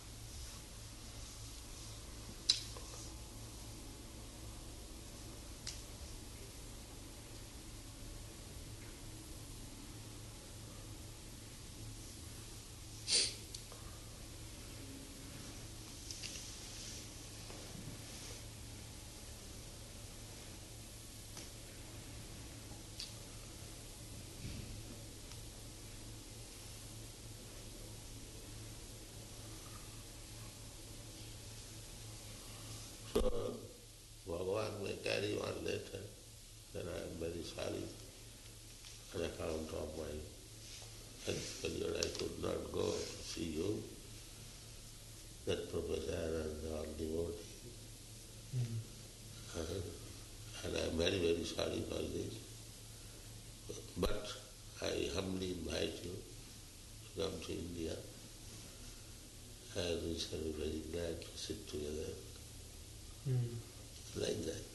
So, Bhagavan may carry on later, then I am very sorry on account of my health failure. I could not go to see you, that professor and all devotees. Mm. Uh, and I am very, very sorry for this. But I humbly invite you to come to India, and we shall be very glad to sit together. Mm. Like that.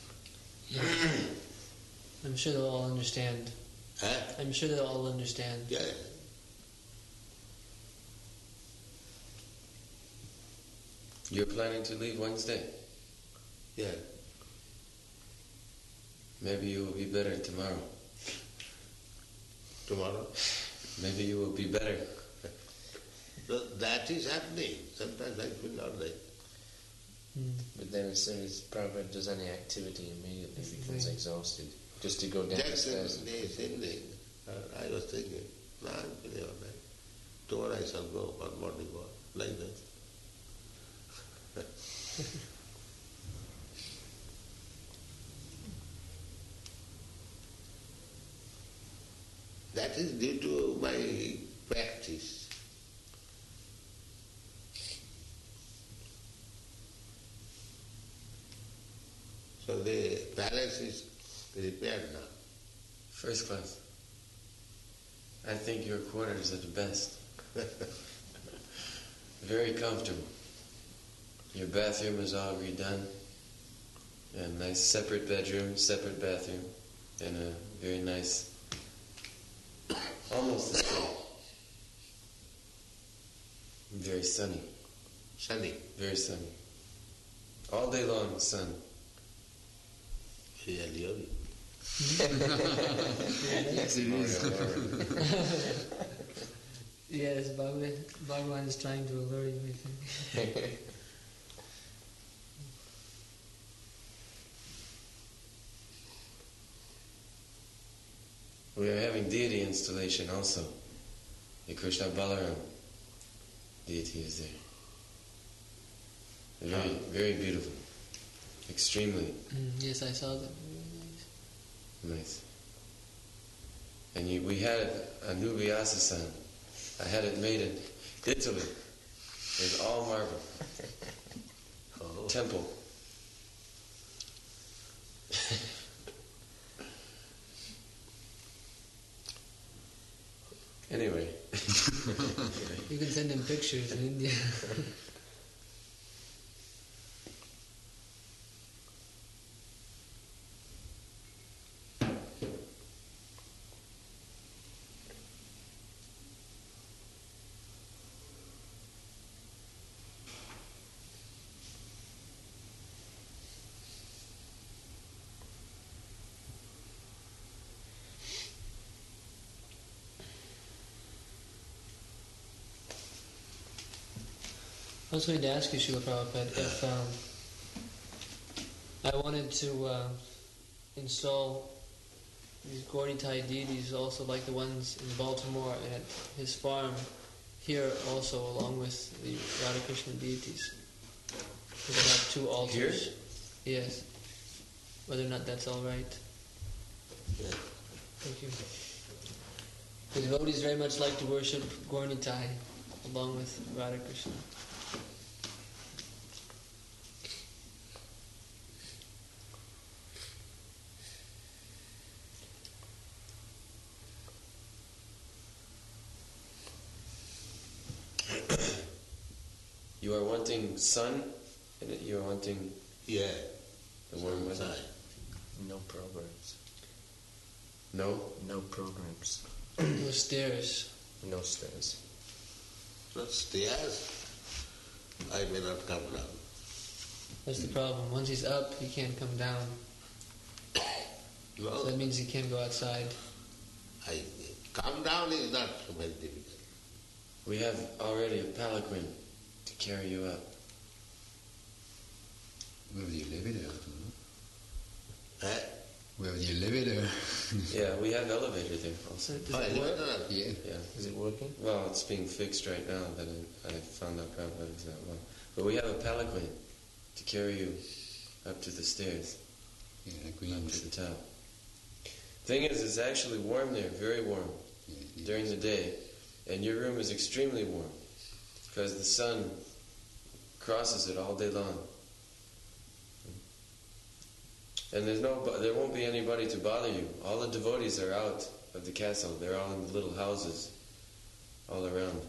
I'm sure they'll all understand. Huh? I'm sure they'll all understand. Yeah. You're planning to leave Wednesday? Yeah. Maybe you will be better tomorrow. Tomorrow? Maybe you will be better. So that is happening. Sometimes I feel all right. But then as soon as Prabhupada does any activity, immediately That's the becomes thing. exhausted. Just to go down the Just stairs. the day same thing. Uh, I was thinking, no, I'm feeling all right. Tomorrow I shall go for morning walk, like that. That is due to my practice. So the palace is repaired now. First class. I think your quarters are the best. Very comfortable. Your bathroom is all redone. A nice separate bedroom, separate bathroom, and a very nice, almost the same. Very sunny. Sunny. Very sunny. All day long, sun. Really, really. Yes, it is. Yes, Bhagavan, Bhagavan is trying to allure you, I think. We are having deity installation also. The Krishna Balaram deity is there. Very, very beautiful. Extremely Mm, yes, I saw that. Very nice. nice. And you, we had a new Vyasa-san. I had it made in Italy. It's all marble. Oh. Temple. Anyway. You can send him pictures in India. I was going to ask you, Srila Prabhupada, if um, I wanted to uh, install these Gauritai deities also like the ones in Baltimore and at his farm here also along with the Radha Krishna deities. We could have two altars. Here? Yes. Whether or not that's all right. Yeah. Thank you. The devotees very much like to worship Gauritai along with Radha Krishna. You are wanting sun, and you are wanting Yeah. the warm weather. Outside. No programs. No? No programs. No stairs. No stairs. So stairs, I may not come down. That's the problem. Once he's up, he can't come down. No, So that means he can't go outside. I come down is not so very difficult. We have already a palanquin to carry you up. We have the elevator. Eh? We have the elevator. Yeah, we have elevator there also. Does Oh, it you work? don't know. Yeah. Yeah. Is it working? Well, it's being fixed right now that I, I found out Prabhupada is not well. But we have a palanquin to carry you up to the stairs, Yeah, like up Queen. to the top. Thing is, it's actually warm there, very warm, Yeah, yeah. during the day. And your room is extremely warm because the sun crosses it all day long. And there's no, there won't be anybody to bother you. All the devotees are out of the castle. They're all in the little houses all around.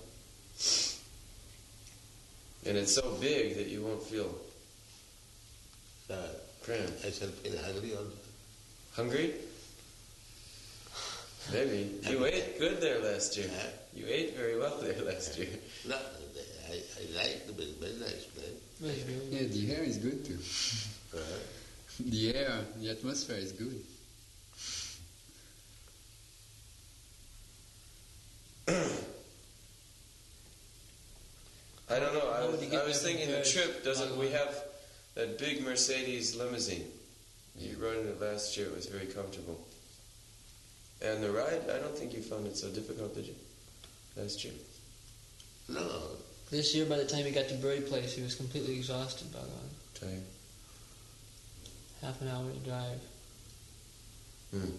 And it's so big that you won't feel Uh, cramped. I shall feel hungry also. Hungry? Maybe. You ate good there last year. Huh? You ate very well there last year. No, I, I like the place, very nice place. Very good. Yeah, the air is good too. Uh, The air, the atmosphere is good. I don't know. I How would was, you get I was there from thinking the Paris trip doesn't. by We line? have that big Mercedes limousine. You rode in it last year. It was very comfortable. And the ride, I don't think you found it so difficult, did you? Last year. No, This year, by the time he got to Bury Place, he was completely exhausted, Bhagavan. Tired. Half an hour to drive. Hmm.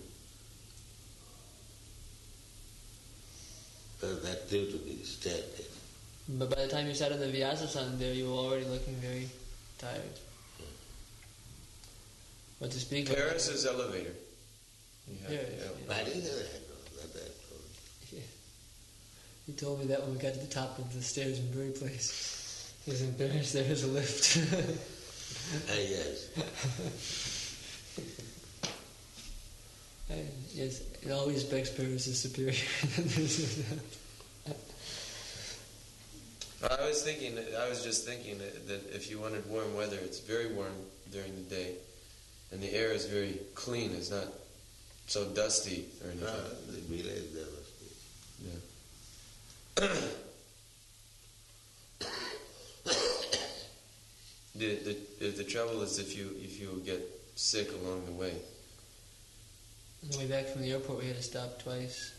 uh, that due to the state. But by the time you sat on the Vyasasan there, you were already looking very tired. But to speak of- Paris is elevator. You have Paris, the ele- yeah. But it is that, that, Yeah. He told me that when we got to the top of the stairs in Bury Place. He was in Paris, there was a lift. uh, yes. Uh, yes, it always begs Paris is superior. I was thinking. I was just thinking that, that if you wanted warm weather, it's very warm during the day, and the air is very clean. It's not so dusty or anything. Uh, the village there was. The, the the the trouble is if you if you get sick along the way. On the way back from the airport, we had to stop twice.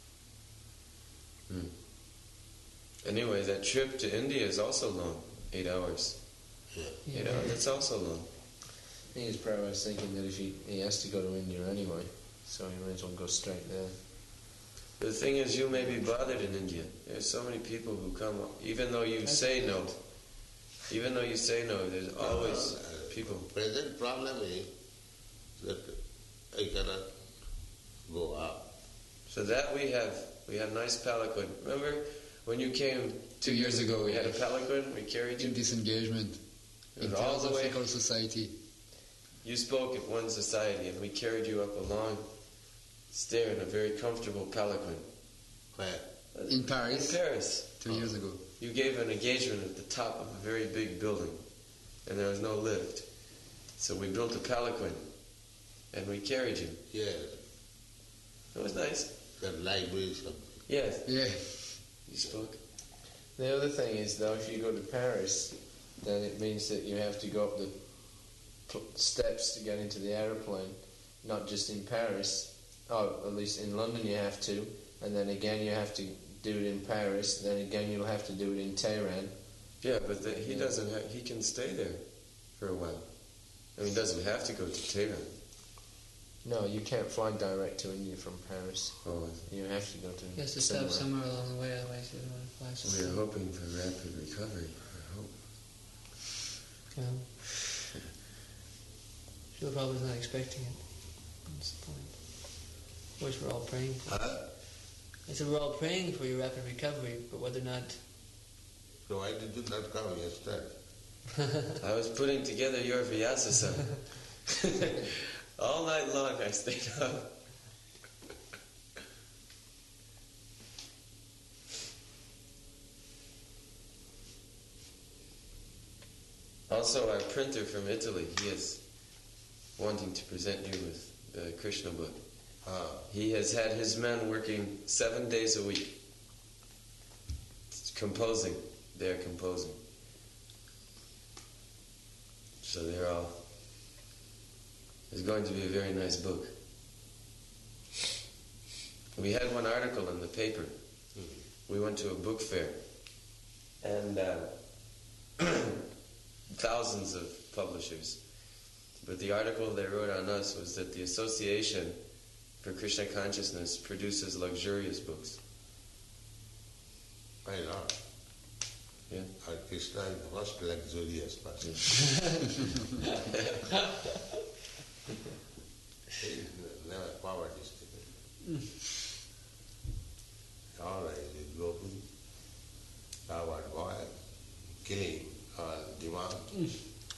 Hmm. Anyway, that trip to India is also long. Eight hours. Yeah. Yeah. Eight hours. That's also long. I think his probably was thinking that if he, he has to go to India anyway, so he might as well go straight there. The thing is, you may be bothered in India. There's so many people who come, even though you say no. Even though you say no, there's always Uh, people. Present problem is that I cannot go up. So that we have, we had nice palanquin. Remember when you came two years ago? We had a palanquin. We carried you. In disengagement, It in was all the way. Theosophical Society. You spoke at one society, and we carried you up a long stair in a very comfortable palanquin. Where? In Paris, In Paris. two years ago. You gave an engagement at the top of a very big building, and there was no lift. So we built a palanquin, and we carried you. Yes. It was nice. That library is something. Yes, Yeah. you spoke. The other thing is, though, if you go to Paris, then it means that you have to go up the pl- steps to get into the aeroplane, not just in Paris. Oh, at least in London you have to, and then again you have to do it in Paris, then again you'll have to do it in Tehran. Yeah, but the, he doesn't. Ha- he can stay there for a while. I mean, he doesn't have to go to Tehran. No, you can't fly direct to India from Paris. Oh, You have to go to He has to somewhere. stop somewhere along the way, otherwise he doesn't want to fly so we're slow. hoping for rapid recovery. I hope. Yeah. Srila Prabhupada's not expecting it. That's the point. Which we're all praying for. Huh? I said we're all praying for your rapid recovery, but whether or not... So why did you not come yesterday? I was putting together your Vyasa. All night long I stayed up. Also, our printer from Italy, he is wanting to present you with the Krishna book. Ah, He has had his men working seven days a week, composing. They're composing. So they're all... It's going to be a very nice book. We had one article in the paper. We went to a book fair. And uh, thousands of publishers. But the article they wrote on us was that the Association for Krishna Consciousness produces luxurious books. why not? Yeah. Our Krishna is the most luxurious person. He is never poverty stricken. Always with Gopi, our boy, killing our demand.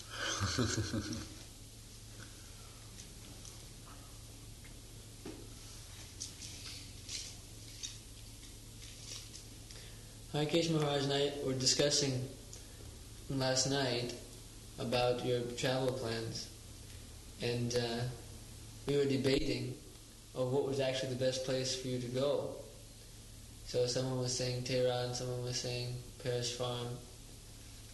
Harikesh Maharaj and I were discussing last night about your travel plans, and uh, we were debating of what was actually the best place for you to go. So someone was saying Tehran, someone was saying Paris Farm,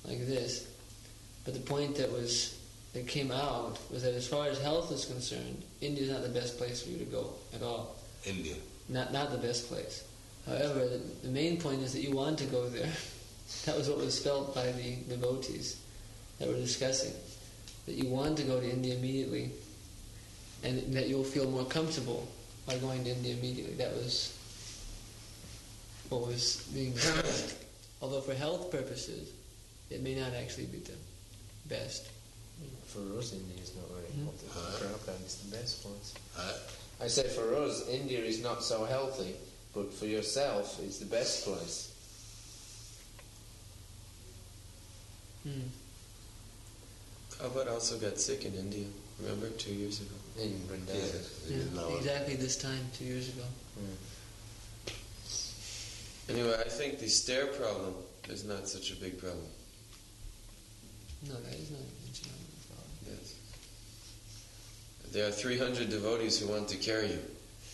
like this. But the point that was that came out was that as far as health is concerned, India is not the best place for you to go at all. India. Not not the best place. However, the, the main point is that you want to go there. That was what was felt by the devotees that were discussing. That you want to go to India immediately, and that you'll feel more comfortable by going to India immediately. That was what was being discussed. Although for health purposes, it may not actually be the best. For us, India is not very Mm. healthy. For Prabhupada, it's the best place. Uh, I said for us, India is not so healthy, but for yourself, it's the best place. Hmm. Prabhupada also got sick in India, remember, two years ago? In Vrindavan. yes, it is Yeah, now. exactly this time, two years ago. Anyway, I think the stair problem is not such a big problem. No, that is not mentioned on the problem. Yes. There are three hundred devotees who want to carry you.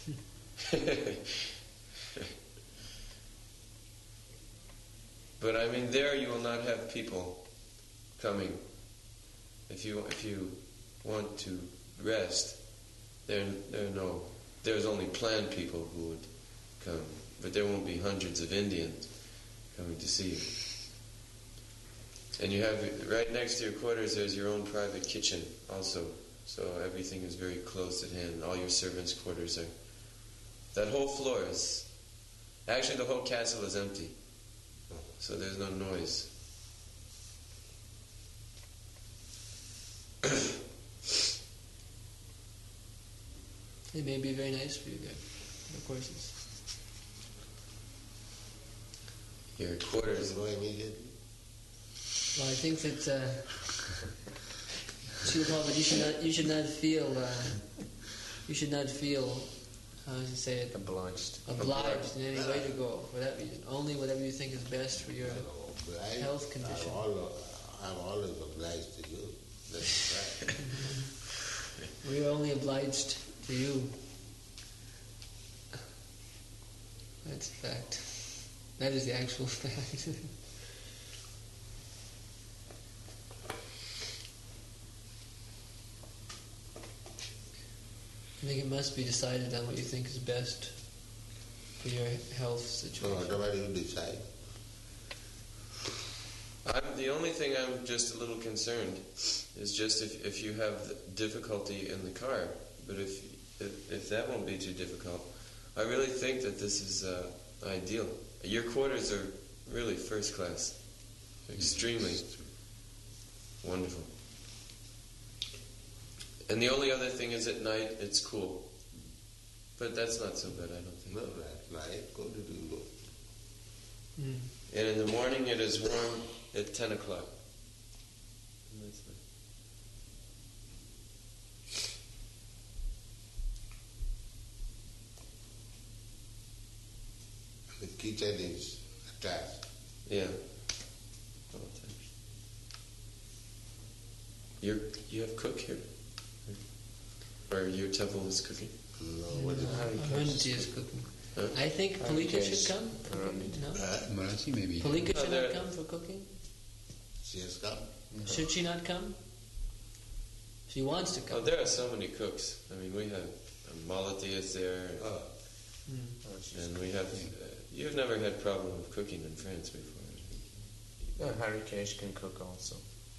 But I mean, there you will not have people coming. If you if you want to rest, there there are no there's only planned people who would come, but there won't be hundreds of Indians coming to see you. And you have right next to your quarters. There's your own private kitchen also, so everything is very close at hand. All your servants' quarters are. That whole floor is actually the whole castle is empty, so there's no noise. It may be very nice for you there, of course. It's, Your quarters. Go immediately. well, I think that uh, Srila Prabhupada, you should not you should not feel uh, you should not feel how does he say it Obliged. obliged in any way to go for that reason. Only whatever you think is best for your Obliged. health condition. I'm, all, I'm always obliged to you. That's right. We are only obliged to you. That's a fact. That is the actual fact. I think it must be decided on what you think is best for your health So situation. whatever you decide. I'm, the only thing I'm just a little concerned is just if, if you have difficulty in the car. But if, if if that won't be too difficult, I really think that this is uh, ideal. Your quarters are really first class, extremely wonderful. And the only other thing is at night it's cool, but that's not so bad, I don't think. No, at night, go to the go. Mm. And in the morning it is warm at ten o'clock. And that's nice. The kitchen is attached. Yeah. All the time. You're, you have cook here? Or your temple is cooking? No, what is Arundhati is cooking. Huh? I think Palika Arundhati. should come. Arundhati. No? uh, Marathi maybe. Palika Oh, should there- not come for cooking? she has come. Should she not come? She wants to Oh, come. there are so many cooks. I mean, we have uh, Malati is there, Oh, Mm. and we have. Uh, you've never had problem with cooking in France before, I No, Harikesh can cook also.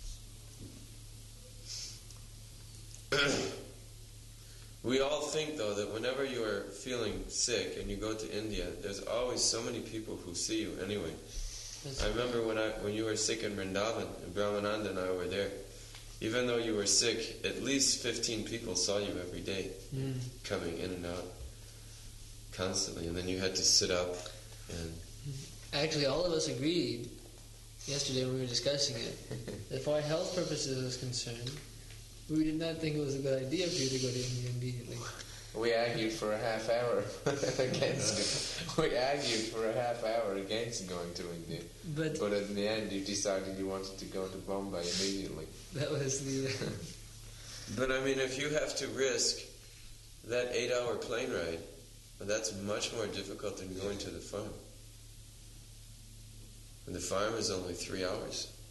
think. We all think, though, that whenever you are feeling sick and you go to India, there's always so many people who see you anyway. That's- I remember when I when you were sick in Vrindavan, and Brahmananda and I were there. Even though you were sick, at least fifteen people saw you every day, Mm. coming in and out constantly, and then you had to sit up and Actually, all of us agreed yesterday when we were discussing it that for health purposes is concerned, we did not think it was a good idea for you to go to India immediately. We argued for a half hour against it. We argued for a half hour against going to India. But But in the end, you decided you wanted to go to Bombay immediately. that was the... But I mean, if you have to risk that eight-hour plane ride, that's much more difficult than going to the farm. And the farm is only three hours.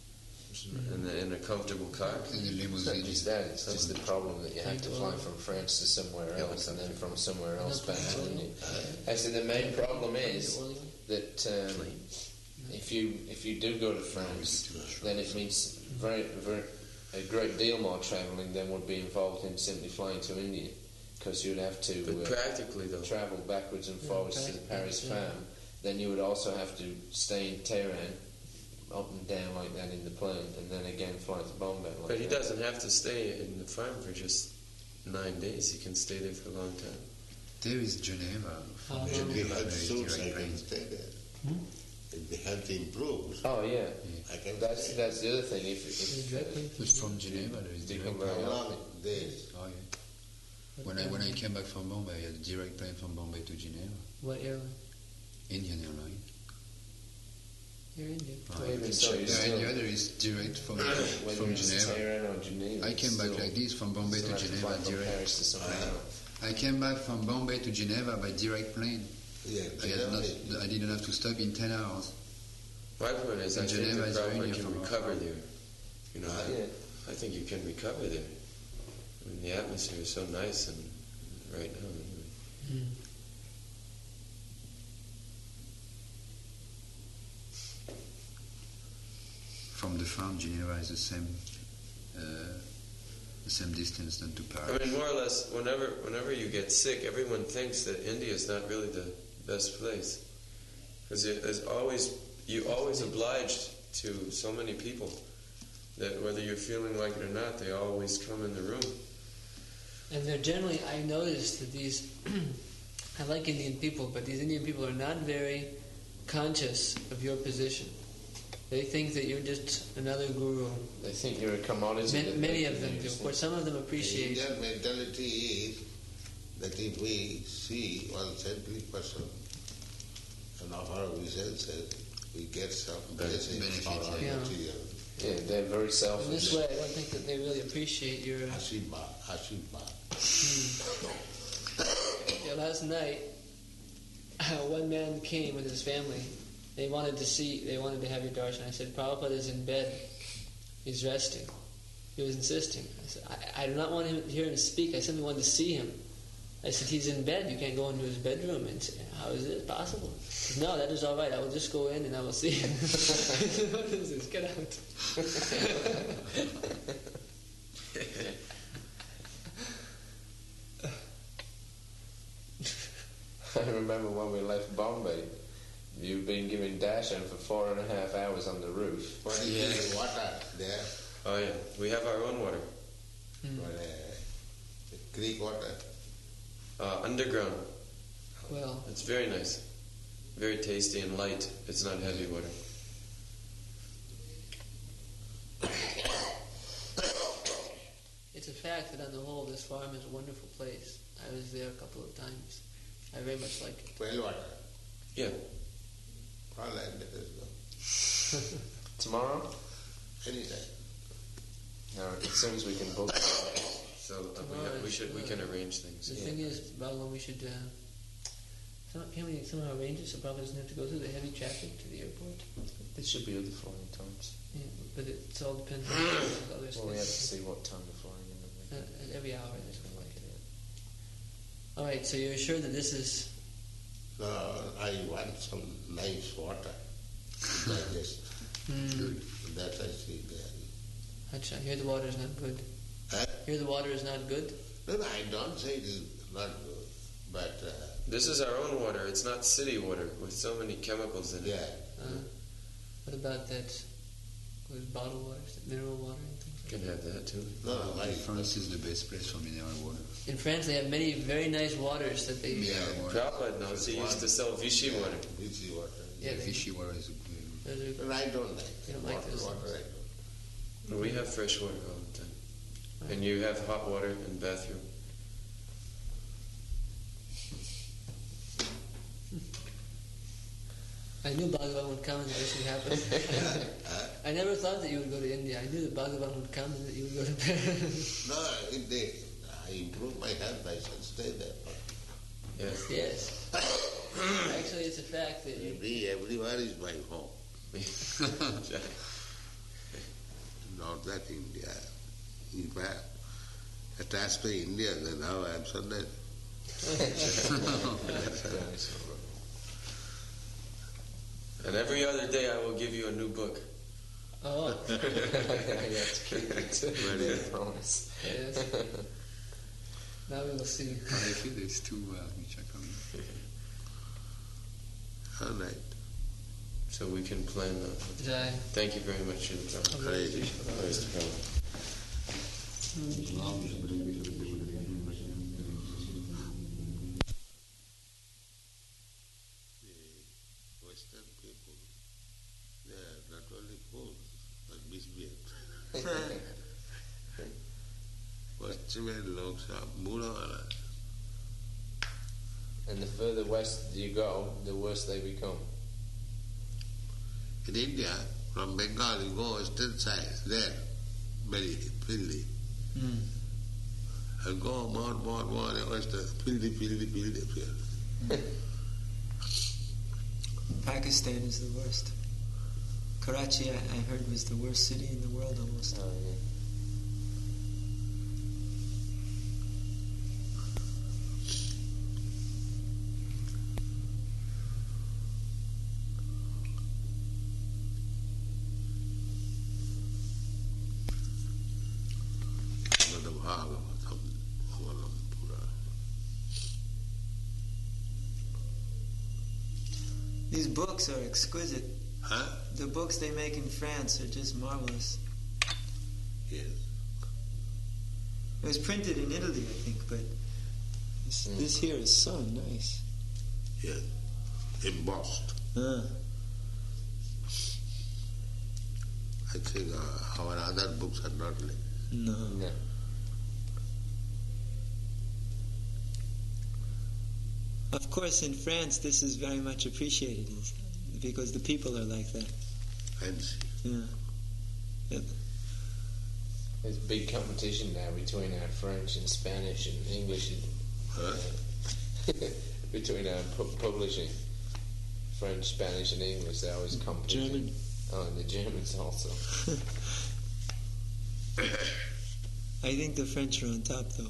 in, the, in a comfortable car. In the It's not limousine. just that, it's just the problem that you have to fly from France to somewhere else and then from somewhere else back to India. Actually, the main problem is that um, if you if you do go to France, then it means very, very a great deal more travelling than would be involved in simply flying to India, because you'd have to But uh, practically, though, travel backwards and forwards to the Paris practically, yeah. farm. Then you would also have to stay in Tehran, up and down like that in the plane, and then again fly to Bombay like but he that. doesn't have to stay in the farm for just nine days. He can stay there for a long time. There is Geneva. How long? If the Geneva, health there is suits, I direct can train. stay there. Hmm? If the health improves, Oh yeah, I can that's stay. that's the other thing. If, if Directly? It's from Geneva, there is They direct come How plane. very long days? Oh, yeah. When I, when I came back from Bombay, I had a direct plane from Bombay to Geneva. What airline? Indian airline. You're Indian. Oh, Well, you can so check. you Yeah, still- and the other is direct from, whether from it's Geneva. Tehran or Geneva, I came back still- like this from Bombay still to have to Geneva fly from direct. Paris to somewhere else. I came back from Bombay to Geneva by direct plane. Yeah, I, had not, I didn't have to stop in ten hours. My point is, I And think Geneva the is very problem near can from recover Moscow. there. You know, Ah, I, Yeah. I think you can recover there. I mean, the atmosphere is so nice, and right now, anyway. Hmm. From the farm, Geneva is the same, uh, the same distance than to I Paris. mean, more or less, whenever whenever you get sick, everyone thinks that India is not really the best place, because there's always you always obliged to so many people that whether you're feeling like it or not, they always come in the room. And they're generally, I noticed that these, I like Indian people, but these Indian people are not very conscious of your position. They think that you're just another guru. They think you're a commodity. Many, that many they of can them do. use. Of course, some of them the appreciate. Indian mentality is that if we see one saintly person and offer obeisances, we get some blessings benefit, for our yeah. material. Yeah, they're very In selfish. this way, I don't think that they really appreciate your. Ashirvad, Ashirvad. Yeah, last night, one man came with his family. They wanted to see, they wanted to have your darshan. I said, Prabhupada is in bed. He's resting. He was insisting. I said, I, I do not want him to hear him speak. I simply wanted to see him. I said, he's in bed. You can't go into his bedroom. And say, how is this possible? He said, no, that is all right. I will just go in and I will see him. What is this? Get out. I remember when we left Bombay, you've been giving darshan for four and a half hours on the roof. What is the water there? Oh yeah, we have our own water, What, uh, creek water. uh, underground. Well, It's very nice, very tasty and light. It's not heavy water. it's a fact that on the whole, this farm is a wonderful place. I was there a couple of times. I very much like it. Well water. Yeah. All right, let us go. Tomorrow? Anytime. No, as soon as we can book. So uh, we, have, we should we can arrange things. The Yeah. thing is, Bhagavan, we should. Uh, some, can we somehow arrange it so Prabhupada doesn't have to go through the heavy traffic to the airport? There should be other flying times. Yeah, but it, it all depends on the other Well, we have to stations. see what time we're flying in. Uh, and everything. every hour, there's one like it. All right, so you're sure that this is. So I want some nice water to digest. Mm, That I see there. Acha, here the water is not good. Huh? Here the water is not good. No, no, I don't say it is not good, but uh, This is our own water. It's not city water with so many chemicals in it. yeah. Uh, what about that? Those bottled waters, that mineral water and things like You can have that too. No, no, I, France is the best place for mineral water. that? In France, they have many very nice waters that they. Mineral water. Prabhupada knows. He used to sell Vichy water. Vichy water. Yeah, they- Fishy water is good. Those are, But I don't like You don't water, like those water. things. I don't. We have fresh water all the time. And you have hot water in the bathroom. I knew Bhagavan would come and this would happen. I never thought that you would go to India. I knew that Bhagavan would come and that you would go to Paris. No, if they, I improve my health, I shall stay there. Yes. Yes. Actually, it's a fact that you. Every, everywhere is my home. of that India. In fact, attached to India, then now I am Sunday. And every other day I will give you a new book. Oh, You have to keep it to the promise. yes. Now we will see. I feel there's two uh, which are coming. All right. So we can plan that. Jai. Thank you very much, Srila Prabhupada. Hare Praise the Prabhupada. The Western people, they are not only fools, but misbehaved. Watchmen looks up, Mudawala. And the further west you go, the worse they become. In India, from Bengal, you go western side, there, very filthy. Mm. And go more, more, more, western, filthy, filthy, filthy, filthy. Pakistan is the worst. Karachi, I, I heard, was the worst city in the world almost. Oh, yeah. But the Bhagavatam, Avalam These books are exquisite. Huh? The books they make in France are just marvelous. Yes. It was printed in Italy, I think, but this, Mm. this here is so nice. Yes. Embossed. Ah. I think uh, our other books are not like. No. No. Of course, in France, this is very much appreciated is- because the people are like that. Fancy. Yeah. Yeah. There's big competition now between our French and Spanish and English. Huh? Between our pu- publishing. French, Spanish and English, they're always competing. German. Oh, and the Germans also. I think the French are on top, though.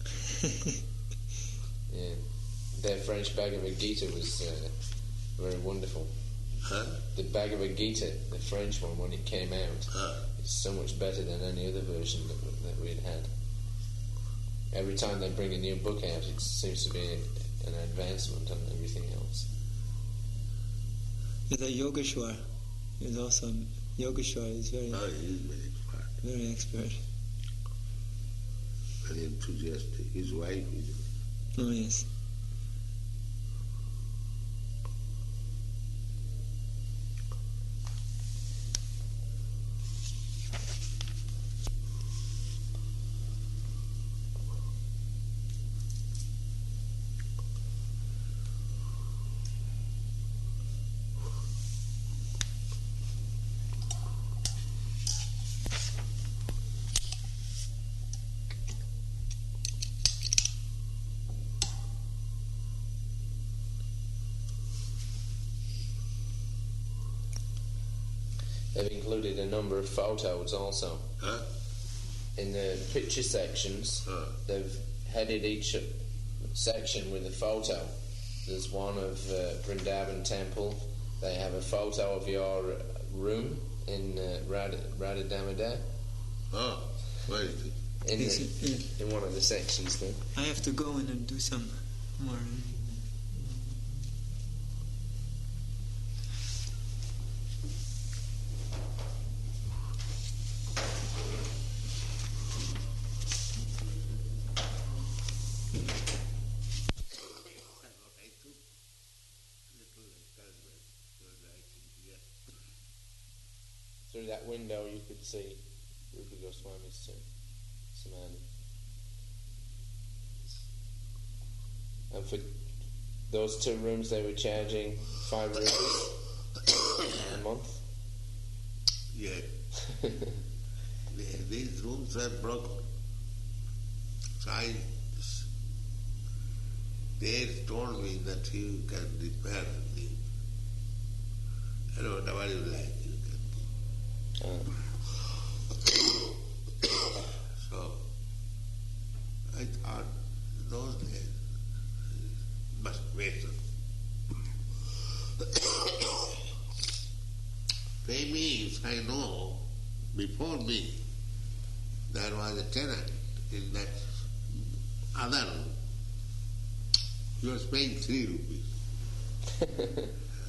Yeah. Their French Bhagavad Gita was uh, very wonderful. Huh? The Bhagavad Gita, the French one, when it came out, Huh? it's so much better than any other version that, w- that we'd had. Every time they bring a new book out, it seems to be a, an advancement on everything else. There's a Yogeshwar. There's also Yogeshwar is very, Oh, he is very expert. very expert. Very enthusiastic. His wife is. Oh yes. They've included a number of photos also. Huh? In the picture sections, Huh? they've headed each section with a photo. There's one of uh, Vrindavan Temple. They have a photo of your room in uh, Radha, Radha Damodar. Oh, where is it? In, Is the, it- in one of the sections there. I have to go in and do some more. Through that window you could see Rupa Goswami's uh, samadhi. And for those two rooms they were charging five rupees a month. Yeah. The- These rooms are broken. So I, they told me that you can repair and leave. And whatever you like, you can. Uh, I know, before me, there was a tenant in that other room. He was paying three rupees.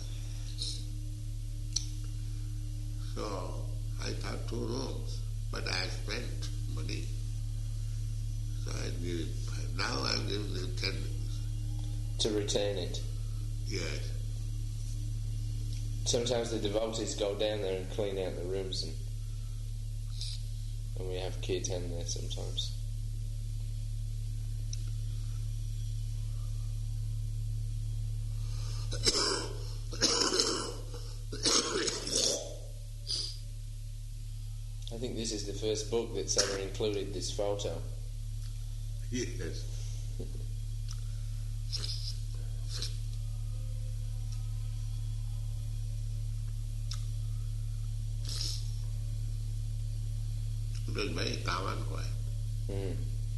So I thought two rooms, but I had spent money. So I needed five. Now I'm giving them ten rupees. To retain it. Yes. Sometimes the devotees go down there and clean out the rooms, and and we have kirtan there sometimes. I think this is the first book that's ever included this photo. Yes. It was very calm and quiet. Mm.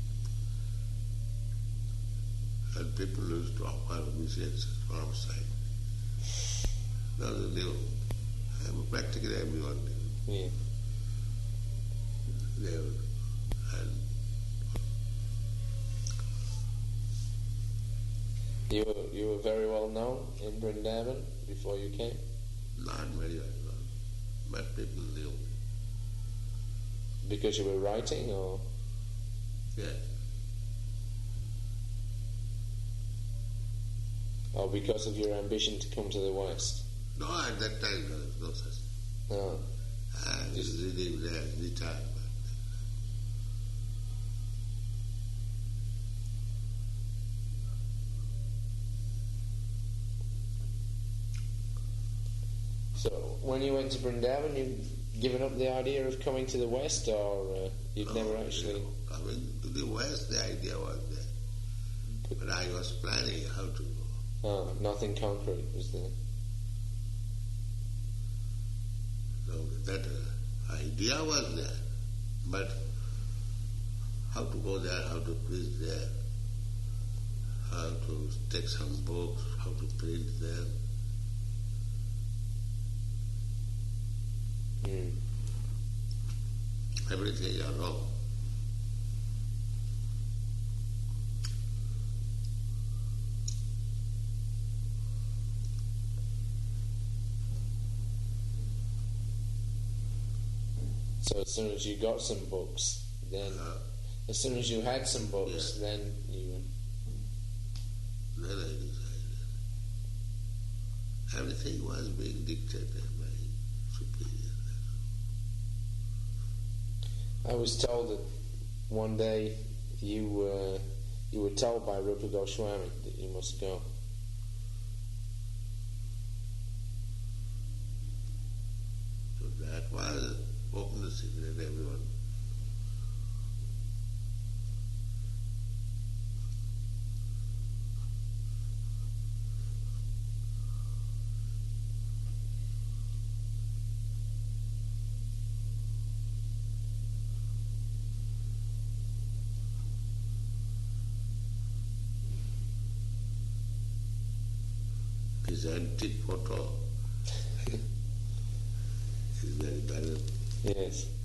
And people used to offer musicians from outside. Those who knew. Practically everyone knew. Yeah. They would, and You were you were very well known in Vrindavan before you came. not very well known, but people knew. Because you were writing, or Yes. or because of your ambition to come to the West? No, at that time there was no such. No. I was reading there, retired. So when you went to Vrindavan, you'd given up the idea of coming to the West, or uh, you'd No, never actually... you know, coming to the West, the idea was there. But I was planning how to go. Oh, nothing concrete was there. So that uh, idea was there. But how to go there, how to preach there, how to take some books, how to print them. Mm. Everything is wrong. So as soon as you got some books, then Uh, as soon as you had some books, Yeah. then you... then I decided. Everything was being dictated by superior. I was told that one day you uh, you were told by Rupa Goswami that you must go. So that was open secret, everyone. His antique photo is very valuable. Yes.